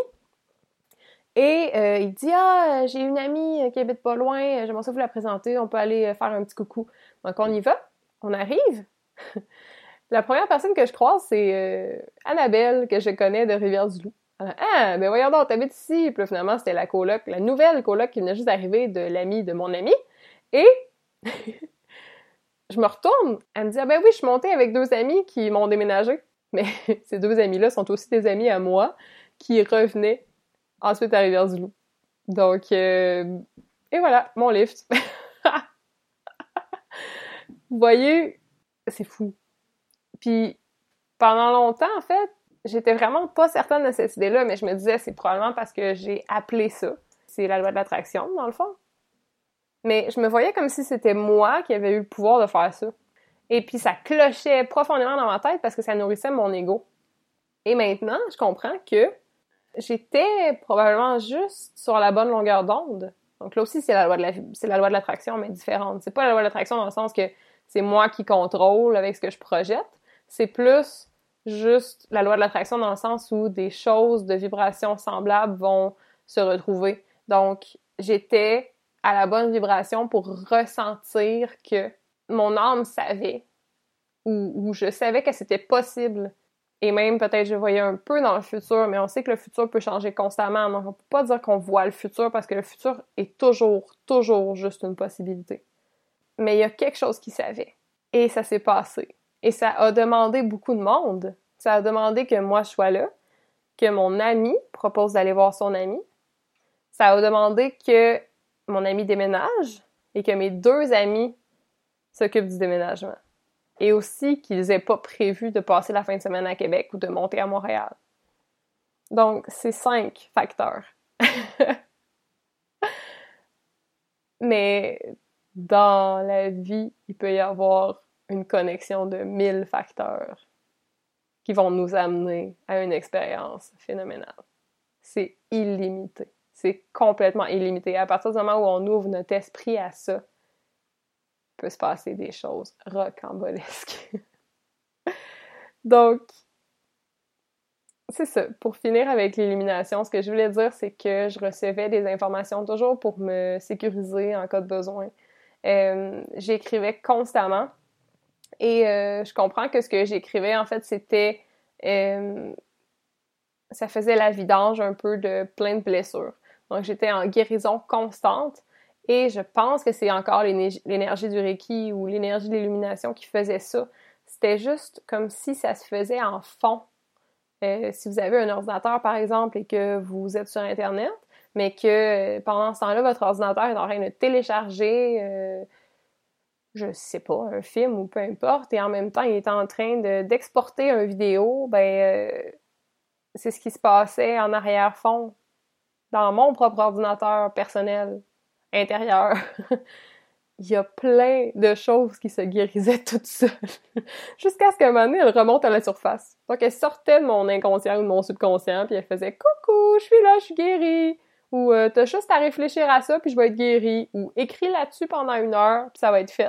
Et euh, il dit « Ah, j'ai une amie qui habite pas loin, j'aimerais ça vous la présenter, on peut aller faire un petit coucou. » Donc on y va, on arrive. La première personne que je croise, c'est euh, Annabelle, que je connais de Rivière-du-Loup. Ah, ben voyons donc, t'habites ici. Puis là, finalement, c'était la coloc, la nouvelle coloc qui venait juste d'arriver de l'ami de mon ami. Et je me retourne, elle me dit « Ah ben oui, je suis montée avec deux amis qui m'ont déménagé. » Mais ces deux amis-là sont aussi des amis à moi qui revenaient ensuite à Rivière-du-Loup. Donc, euh, et voilà, mon lift. Vous voyez, c'est fou. Puis, pendant longtemps, en fait, j'étais vraiment pas certaine de cette idée-là, mais je me disais, c'est probablement parce que j'ai appelé ça. C'est la loi de l'attraction, dans le fond. Mais je me voyais comme si c'était moi qui avais eu le pouvoir de faire ça. Et puis, ça clochait profondément dans ma tête parce que ça nourrissait mon ego. Et maintenant, je comprends que j'étais probablement juste sur la bonne longueur d'onde. Donc là aussi, c'est la loi de la, c'est la loi de l'attraction, mais différente. C'est pas la loi de l'attraction dans le sens que c'est moi qui contrôle avec ce que je projette. C'est plus juste la loi de l'attraction dans le sens où des choses de vibration semblables vont se retrouver. Donc, j'étais à la bonne vibration pour ressentir que mon âme savait, ou, ou je savais que c'était possible. Et même, peut-être, je voyais un peu dans le futur, mais on sait que le futur peut changer constamment. Donc, on peut pas dire qu'on voit le futur parce que le futur est toujours, toujours juste une possibilité. Mais il y a quelque chose qui savait. Et ça s'est passé. Et ça a demandé beaucoup de monde. Ça a demandé que moi, je sois là, que mon ami propose d'aller voir son ami. Ça a demandé que mon ami déménage et que mes deux amis s'occupent du déménagement. Et aussi qu'ils aient pas prévu de passer la fin de semaine à Québec ou de monter à Montréal. Donc, c'est cinq facteurs. Mais dans la vie, il peut y avoir une connexion de mille facteurs qui vont nous amener à une expérience phénoménale. C'est illimité. c'est complètement illimité. À partir du moment où on ouvre notre esprit à ça, il peut se passer des choses rocambolesques. Donc, c'est ça. Pour finir avec l'illumination, ce que je voulais dire, c'est que je recevais des informations toujours pour me sécuriser en cas de besoin. Euh, j'écrivais constamment et euh, je comprends que ce que j'écrivais, en fait, c'était... Euh, ça faisait la vidange un peu de plein de blessures. Donc, j'étais en guérison constante et je pense que c'est encore l'énergie du Reiki ou l'énergie de l'illumination qui faisait ça. C'était juste comme si ça se faisait en fond. Euh, si vous avez un ordinateur, par exemple, et que vous êtes sur Internet, mais que euh, pendant ce temps-là, votre ordinateur est en train de télécharger, euh, je sais pas, un film ou peu importe, et en même temps, il est en train de, d'exporter une vidéo, ben, euh, c'est ce qui se passait en arrière-fond, dans mon propre ordinateur personnel, intérieur. Il y a plein de choses qui se guérissaient toutes seules. Jusqu'à ce qu'à un moment donné, elle remonte à la surface. Donc, elle sortait de mon inconscient ou de mon subconscient, puis elle faisait « Coucou, je suis là, je suis guérie! » Ou euh, « T'as juste à réfléchir à ça, puis je vais être guérie. » Ou « Écris là-dessus pendant une heure, puis ça va être fait. »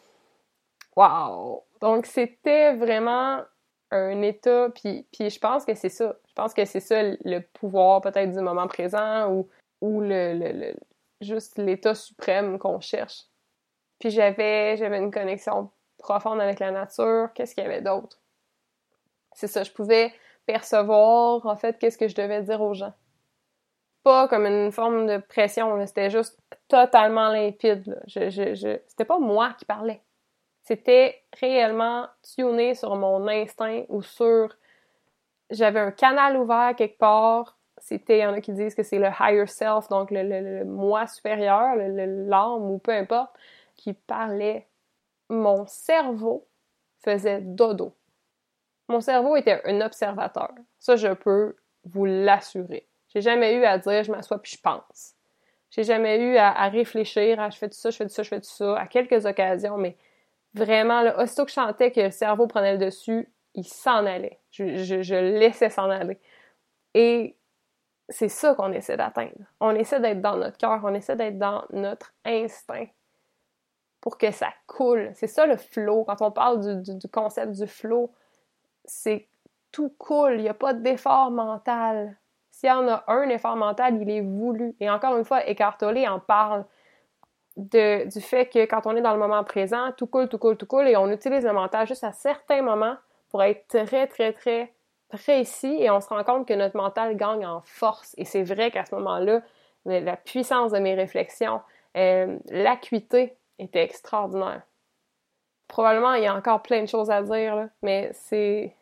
Wow! Donc, c'était vraiment un état, puis, puis je pense que c'est ça. Je pense que c'est ça le pouvoir peut-être du moment présent ou, ou le, le, le, juste l'état suprême qu'on cherche. Puis j'avais, j'avais une connexion profonde avec la nature. Qu'est-ce qu'il y avait d'autre? C'est ça, je pouvais percevoir, en fait, qu'est-ce que je devais dire aux gens. Pas comme une forme de pression, là. C'était juste totalement limpide, là. Je, je, je... C'était pas moi qui parlais. C'était réellement tuné sur mon instinct ou sur... J'avais un canal ouvert quelque part. C'était, il y en a qui disent que c'est le higher self, donc le, le, le moi supérieur, le, le, l'âme ou peu importe, qui parlait. Mon cerveau faisait dodo. Mon cerveau était un observateur. Ça, je peux vous l'assurer. J'ai jamais eu à dire « je m'assois puis je pense ». J'ai jamais eu à, à réfléchir à « je fais tout ça, je fais tout ça, je fais tout ça », à quelques occasions, mais vraiment, là, aussitôt que je sentais que le cerveau prenait le dessus, il s'en allait. Je, je, je laissais s'en aller. Et c'est ça qu'on essaie d'atteindre. On essaie d'être dans notre cœur, on essaie d'être dans notre instinct pour que ça coule. C'est ça le flow. Quand on parle du, du, du concept du flow, c'est tout coule. Il n'y a pas d'effort mental. S'il y en a un effort mental, il est voulu. Et encore une fois, Eckhart Tolle en parle de, du fait que quand on est dans le moment présent, tout coule, tout coule, tout coule, et on utilise le mental juste à certains moments pour être très, très, très précis, et on se rend compte que notre mental gagne en force. Et c'est vrai qu'à ce moment-là, la puissance de mes réflexions, euh, l'acuité était extraordinaire. Probablement, il y a encore plein de choses à dire, là, mais c'est...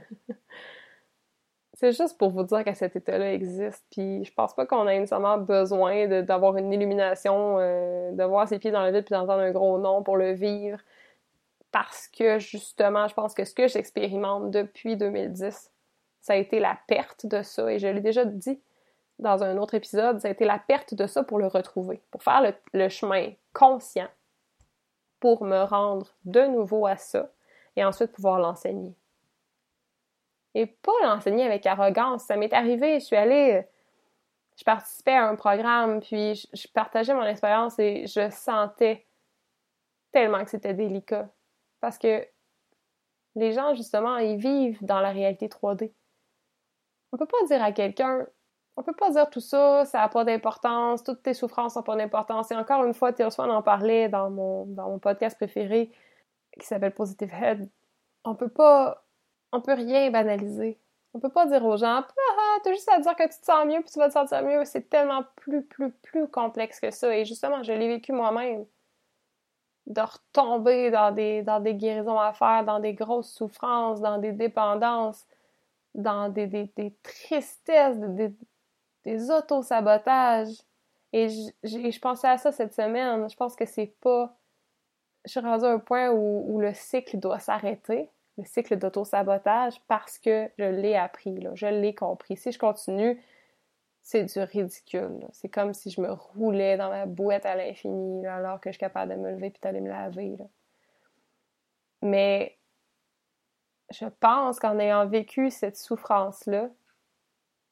c'est juste pour vous dire que cet état-là existe, puis je pense pas qu'on ait nécessairement besoin de, d'avoir une illumination, euh, de voir ses pieds dans le vide puis d'entendre un gros nom pour le vivre, parce que, justement, je pense que ce que j'expérimente depuis deux mille dix, ça a été la perte de ça, et je l'ai déjà dit dans un autre épisode, ça a été la perte de ça pour le retrouver, pour faire le, le chemin conscient, pour me rendre de nouveau à ça, et ensuite pouvoir l'enseigner. Et pas l'enseigner avec arrogance. Ça m'est arrivé, je suis allée, je participais à un programme, puis je, je partageais mon expérience et je sentais tellement que c'était délicat. Parce que les gens, justement, ils vivent dans la réalité trois D. On peut pas dire à quelqu'un, on peut pas dire tout ça, ça n'a pas d'importance, toutes tes souffrances n'ont pas d'importance. Et encore une fois, Till Swan en parlait dans mon, dans mon podcast préféré, qui s'appelle Positive Head. On peut pas... On peut rien banaliser. On peut pas dire aux gens « Ah, t'as juste à dire que tu te sens mieux puis tu vas te sentir mieux. » C'est tellement plus, plus, plus complexe que ça. Et justement, je l'ai vécu moi-même. De retomber dans des, dans des guérisons à faire, dans des grosses souffrances, dans des dépendances, dans des, des, des tristesses, des, des, des auto-sabotages. Et je, je pensais à ça cette semaine. Je pense que c'est pas... Je suis rendue à un point où, où le cycle doit s'arrêter. Le cycle d'auto-sabotage, parce que je l'ai appris, là, je l'ai compris. Si je continue, c'est du ridicule. Là. C'est comme si je me roulais dans ma bouette à l'infini, là, alors que je suis capable de me lever et d'aller me laver. Là. Mais je pense qu'en ayant vécu cette souffrance-là,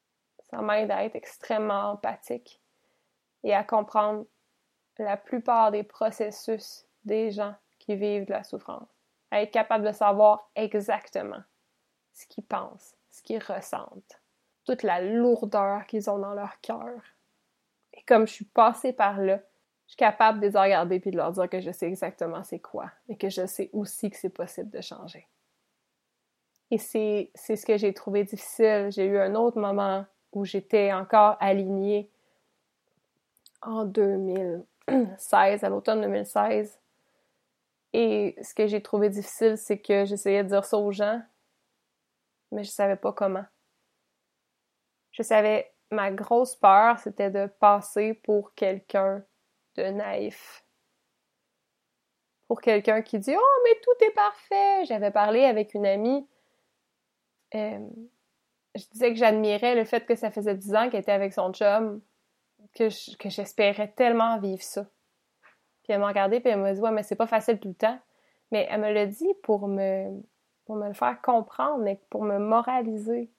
Ça m'aide à être extrêmement empathique et à comprendre la plupart des processus des gens qui vivent de la souffrance. À être capable de savoir exactement ce qu'ils pensent, ce qu'ils ressentent, toute la lourdeur qu'ils ont dans leur cœur. Et comme je suis passée par là, je suis capable de les regarder puis de leur dire que je sais exactement c'est quoi et que je sais aussi que c'est possible de changer. Et c'est, c'est ce que j'ai trouvé difficile. J'ai eu un autre moment où j'étais encore alignée en deux mille seize, à l'automne deux mille seize. Et ce que j'ai trouvé difficile, c'est que j'essayais de dire ça aux gens, mais je savais pas comment. Je savais, ma grosse peur, c'était de passer pour quelqu'un de naïf. Pour quelqu'un qui dit « Oh, mais tout est parfait! » J'avais parlé avec une amie, euh, je disais que j'admirais le fait que ça faisait dix ans qu'elle était avec son chum, que, je, que j'espérais tellement vivre ça. Puis elle m'a regardée puis elle m'a dit « Ouais, mais c'est pas facile tout le temps. » Mais elle me l'a dit pour me, pour me le faire comprendre, mais pour me moraliser.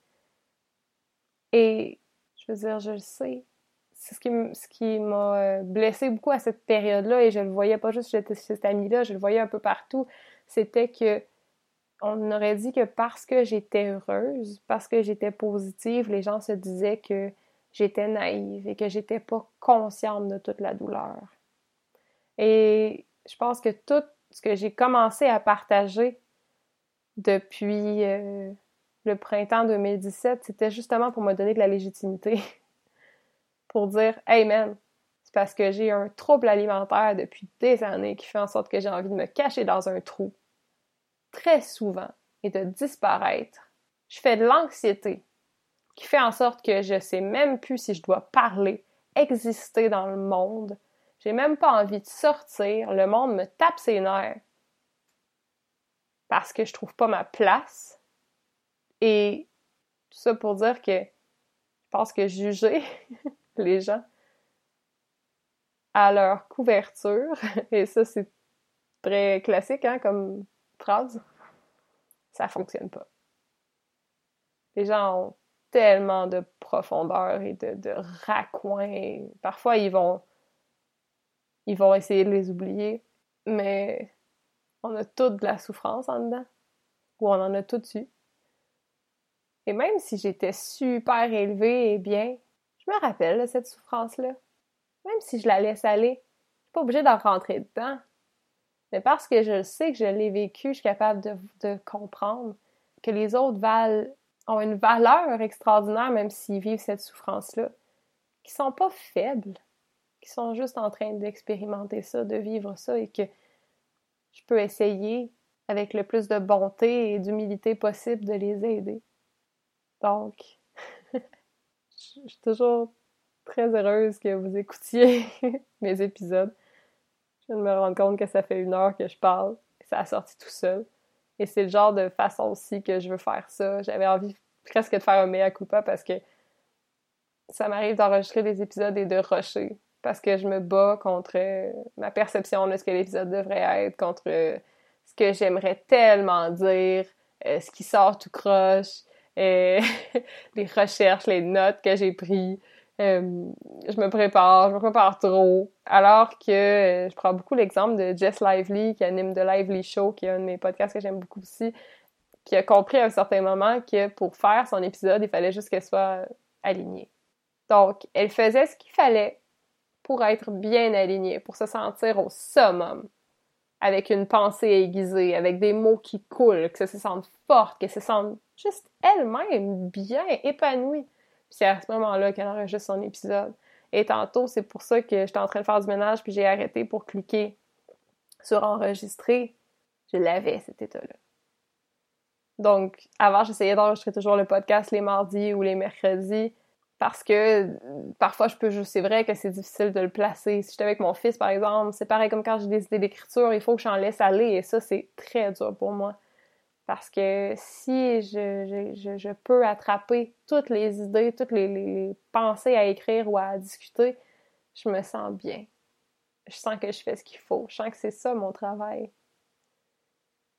Et je veux dire, je le sais. C'est ce qui, ce qui m'a blessée beaucoup à cette période-là, et je le voyais pas juste chez cette amie-là, je le voyais un peu partout. C'était que on aurait dit que parce que j'étais heureuse, parce que j'étais positive, les gens se disaient que j'étais naïve et que j'étais pas consciente de toute la douleur. Et je pense que tout ce que j'ai commencé à partager depuis euh, le printemps deux mille dix-sept, c'était justement pour me donner de la légitimité. Pour dire « Hey man, c'est parce que j'ai un trouble alimentaire depuis des années qui fait en sorte que j'ai envie de me cacher dans un trou très souvent et de disparaître. Je fais de l'anxiété qui fait en sorte que je sais même plus si je dois parler, exister dans le monde. J'ai même pas envie de sortir. Le monde me tape ses nerfs parce que je trouve pas ma place. » Et tout ça pour dire que je pense que juger les gens à leur couverture, et ça c'est très classique hein, comme phrase, ça fonctionne pas. Les gens ont tellement de profondeur et de, de raccoins, et parfois ils vont ils vont essayer de les oublier, mais on a toute de la souffrance en dedans, ou on en a tout eu. Et même si j'étais super élevée et bien, je me rappelle de cette souffrance-là. Même si je la laisse aller, je suis pas obligée d'en rentrer dedans. Mais parce que je sais que je l'ai vécu, je suis capable de, de comprendre que les autres valent, ont une valeur extraordinaire, même s'ils vivent cette souffrance-là, qui sont pas faibles, qui sont juste en train d'expérimenter ça, de vivre ça, et que je peux essayer, avec le plus de bonté et d'humilité possible, de les aider. Donc, je suis toujours très heureuse que vous écoutiez mes épisodes. Je viens de me rendre compte que ça fait une heure que je parle, et ça a sorti tout seul. Et c'est le genre de façon aussi que je veux faire ça. J'avais envie presque de faire un mea culpa parce que ça m'arrive d'enregistrer des épisodes et de rusher. Parce que je me bats contre ma perception de ce que l'épisode devrait être, contre ce que j'aimerais tellement dire, ce qui sort tout croche, les recherches, les notes que j'ai prises. Euh, je me prépare, je me prépare trop, alors que euh, je prends beaucoup l'exemple de Jess Lively, qui anime The Lively Show, qui est un de mes podcasts que j'aime beaucoup aussi, qui a compris à un certain moment que pour faire son épisode, il fallait juste qu'elle soit alignée. Donc, elle faisait ce qu'il fallait pour être bien alignée, pour se sentir au summum, avec une pensée aiguisée, avec des mots qui coulent, que se sente forte, qu'elle se sente juste elle-même bien, épanouie. Puis c'est à ce moment-là qu'elle enregistre son épisode. Et tantôt, c'est pour ça que j'étais en train de faire du ménage, puis j'ai arrêté pour cliquer sur enregistrer. Je l'avais, cet état-là. Donc, avant, j'essayais d'enregistrer toujours le podcast les mardis ou les mercredis, parce que parfois, je peux juste, c'est vrai que c'est difficile de le placer. Si j'étais avec mon fils, par exemple, c'est pareil comme quand j'ai des idées d'écriture, il faut que j'en laisse aller, et ça, c'est très dur pour moi. Parce que si je, je, je peux attraper toutes les idées, toutes les, les, les pensées à écrire ou à discuter, je me sens bien. Je sens que je fais ce qu'il faut. Je sens que c'est ça mon travail.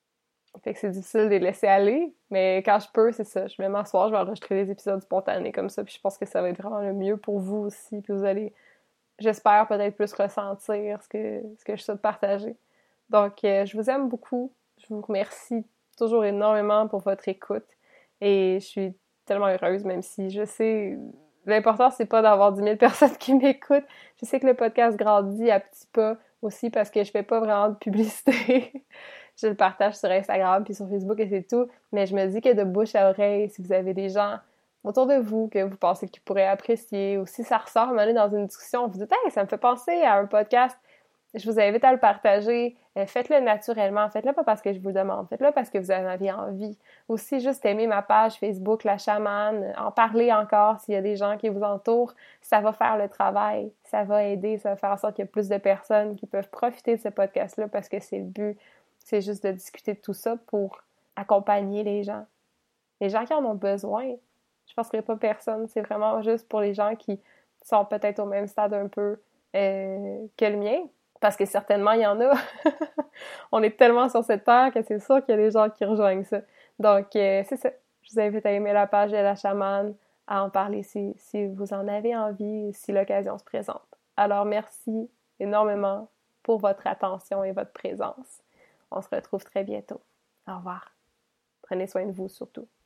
Fait que c'est difficile de les laisser aller, mais quand je peux, c'est ça. Je vais m'asseoir, je vais enregistrer des épisodes spontanés comme ça, puis je pense que ça va être vraiment le mieux pour vous aussi, puis vous allez, j'espère, peut-être plus ressentir ce que, ce que je souhaite partager. Donc, euh, je vous aime beaucoup. Je vous remercie toujours énormément pour votre écoute, et je suis tellement heureuse, même si je sais... L'important, c'est pas d'avoir dix mille personnes qui m'écoutent. Je sais que le podcast grandit à petits pas aussi parce que je fais pas vraiment de publicité. Je le partage sur Instagram puis sur Facebook et c'est tout. Mais je me dis que de bouche à oreille, si vous avez des gens autour de vous que vous pensez qu'ils pourraient apprécier ou si ça ressort, m'aller dans une discussion, vous dites « Hey, ça me fait penser à un podcast », je vous invite à le partager. Euh, faites-le naturellement. Faites-le pas parce que je vous demande. Faites-le parce que vous en avez envie. Aussi, juste aimer ma page Facebook, La Chamane. En parler encore s'il y a des gens qui vous entourent. Ça va faire le travail. Ça va aider. Ça va faire en sorte qu'il y a plus de personnes qui peuvent profiter de ce podcast-là parce que c'est le but. C'est juste de discuter de tout ça pour accompagner les gens. Les gens qui en ont besoin. Je pense qu'il n'y a pas personne. C'est vraiment juste pour les gens qui sont peut-être au même stade un peu euh, que le mien. Parce que certainement, il y en a. On est tellement sur cette terre que c'est sûr qu'il y a des gens qui rejoignent ça. Donc, euh, c'est ça. Je vous invite à aimer la page de La Chamane, à en parler si, si vous en avez envie, si l'occasion se présente. Alors, merci énormément pour votre attention et votre présence. On se retrouve très bientôt. Au revoir. Prenez soin de vous surtout.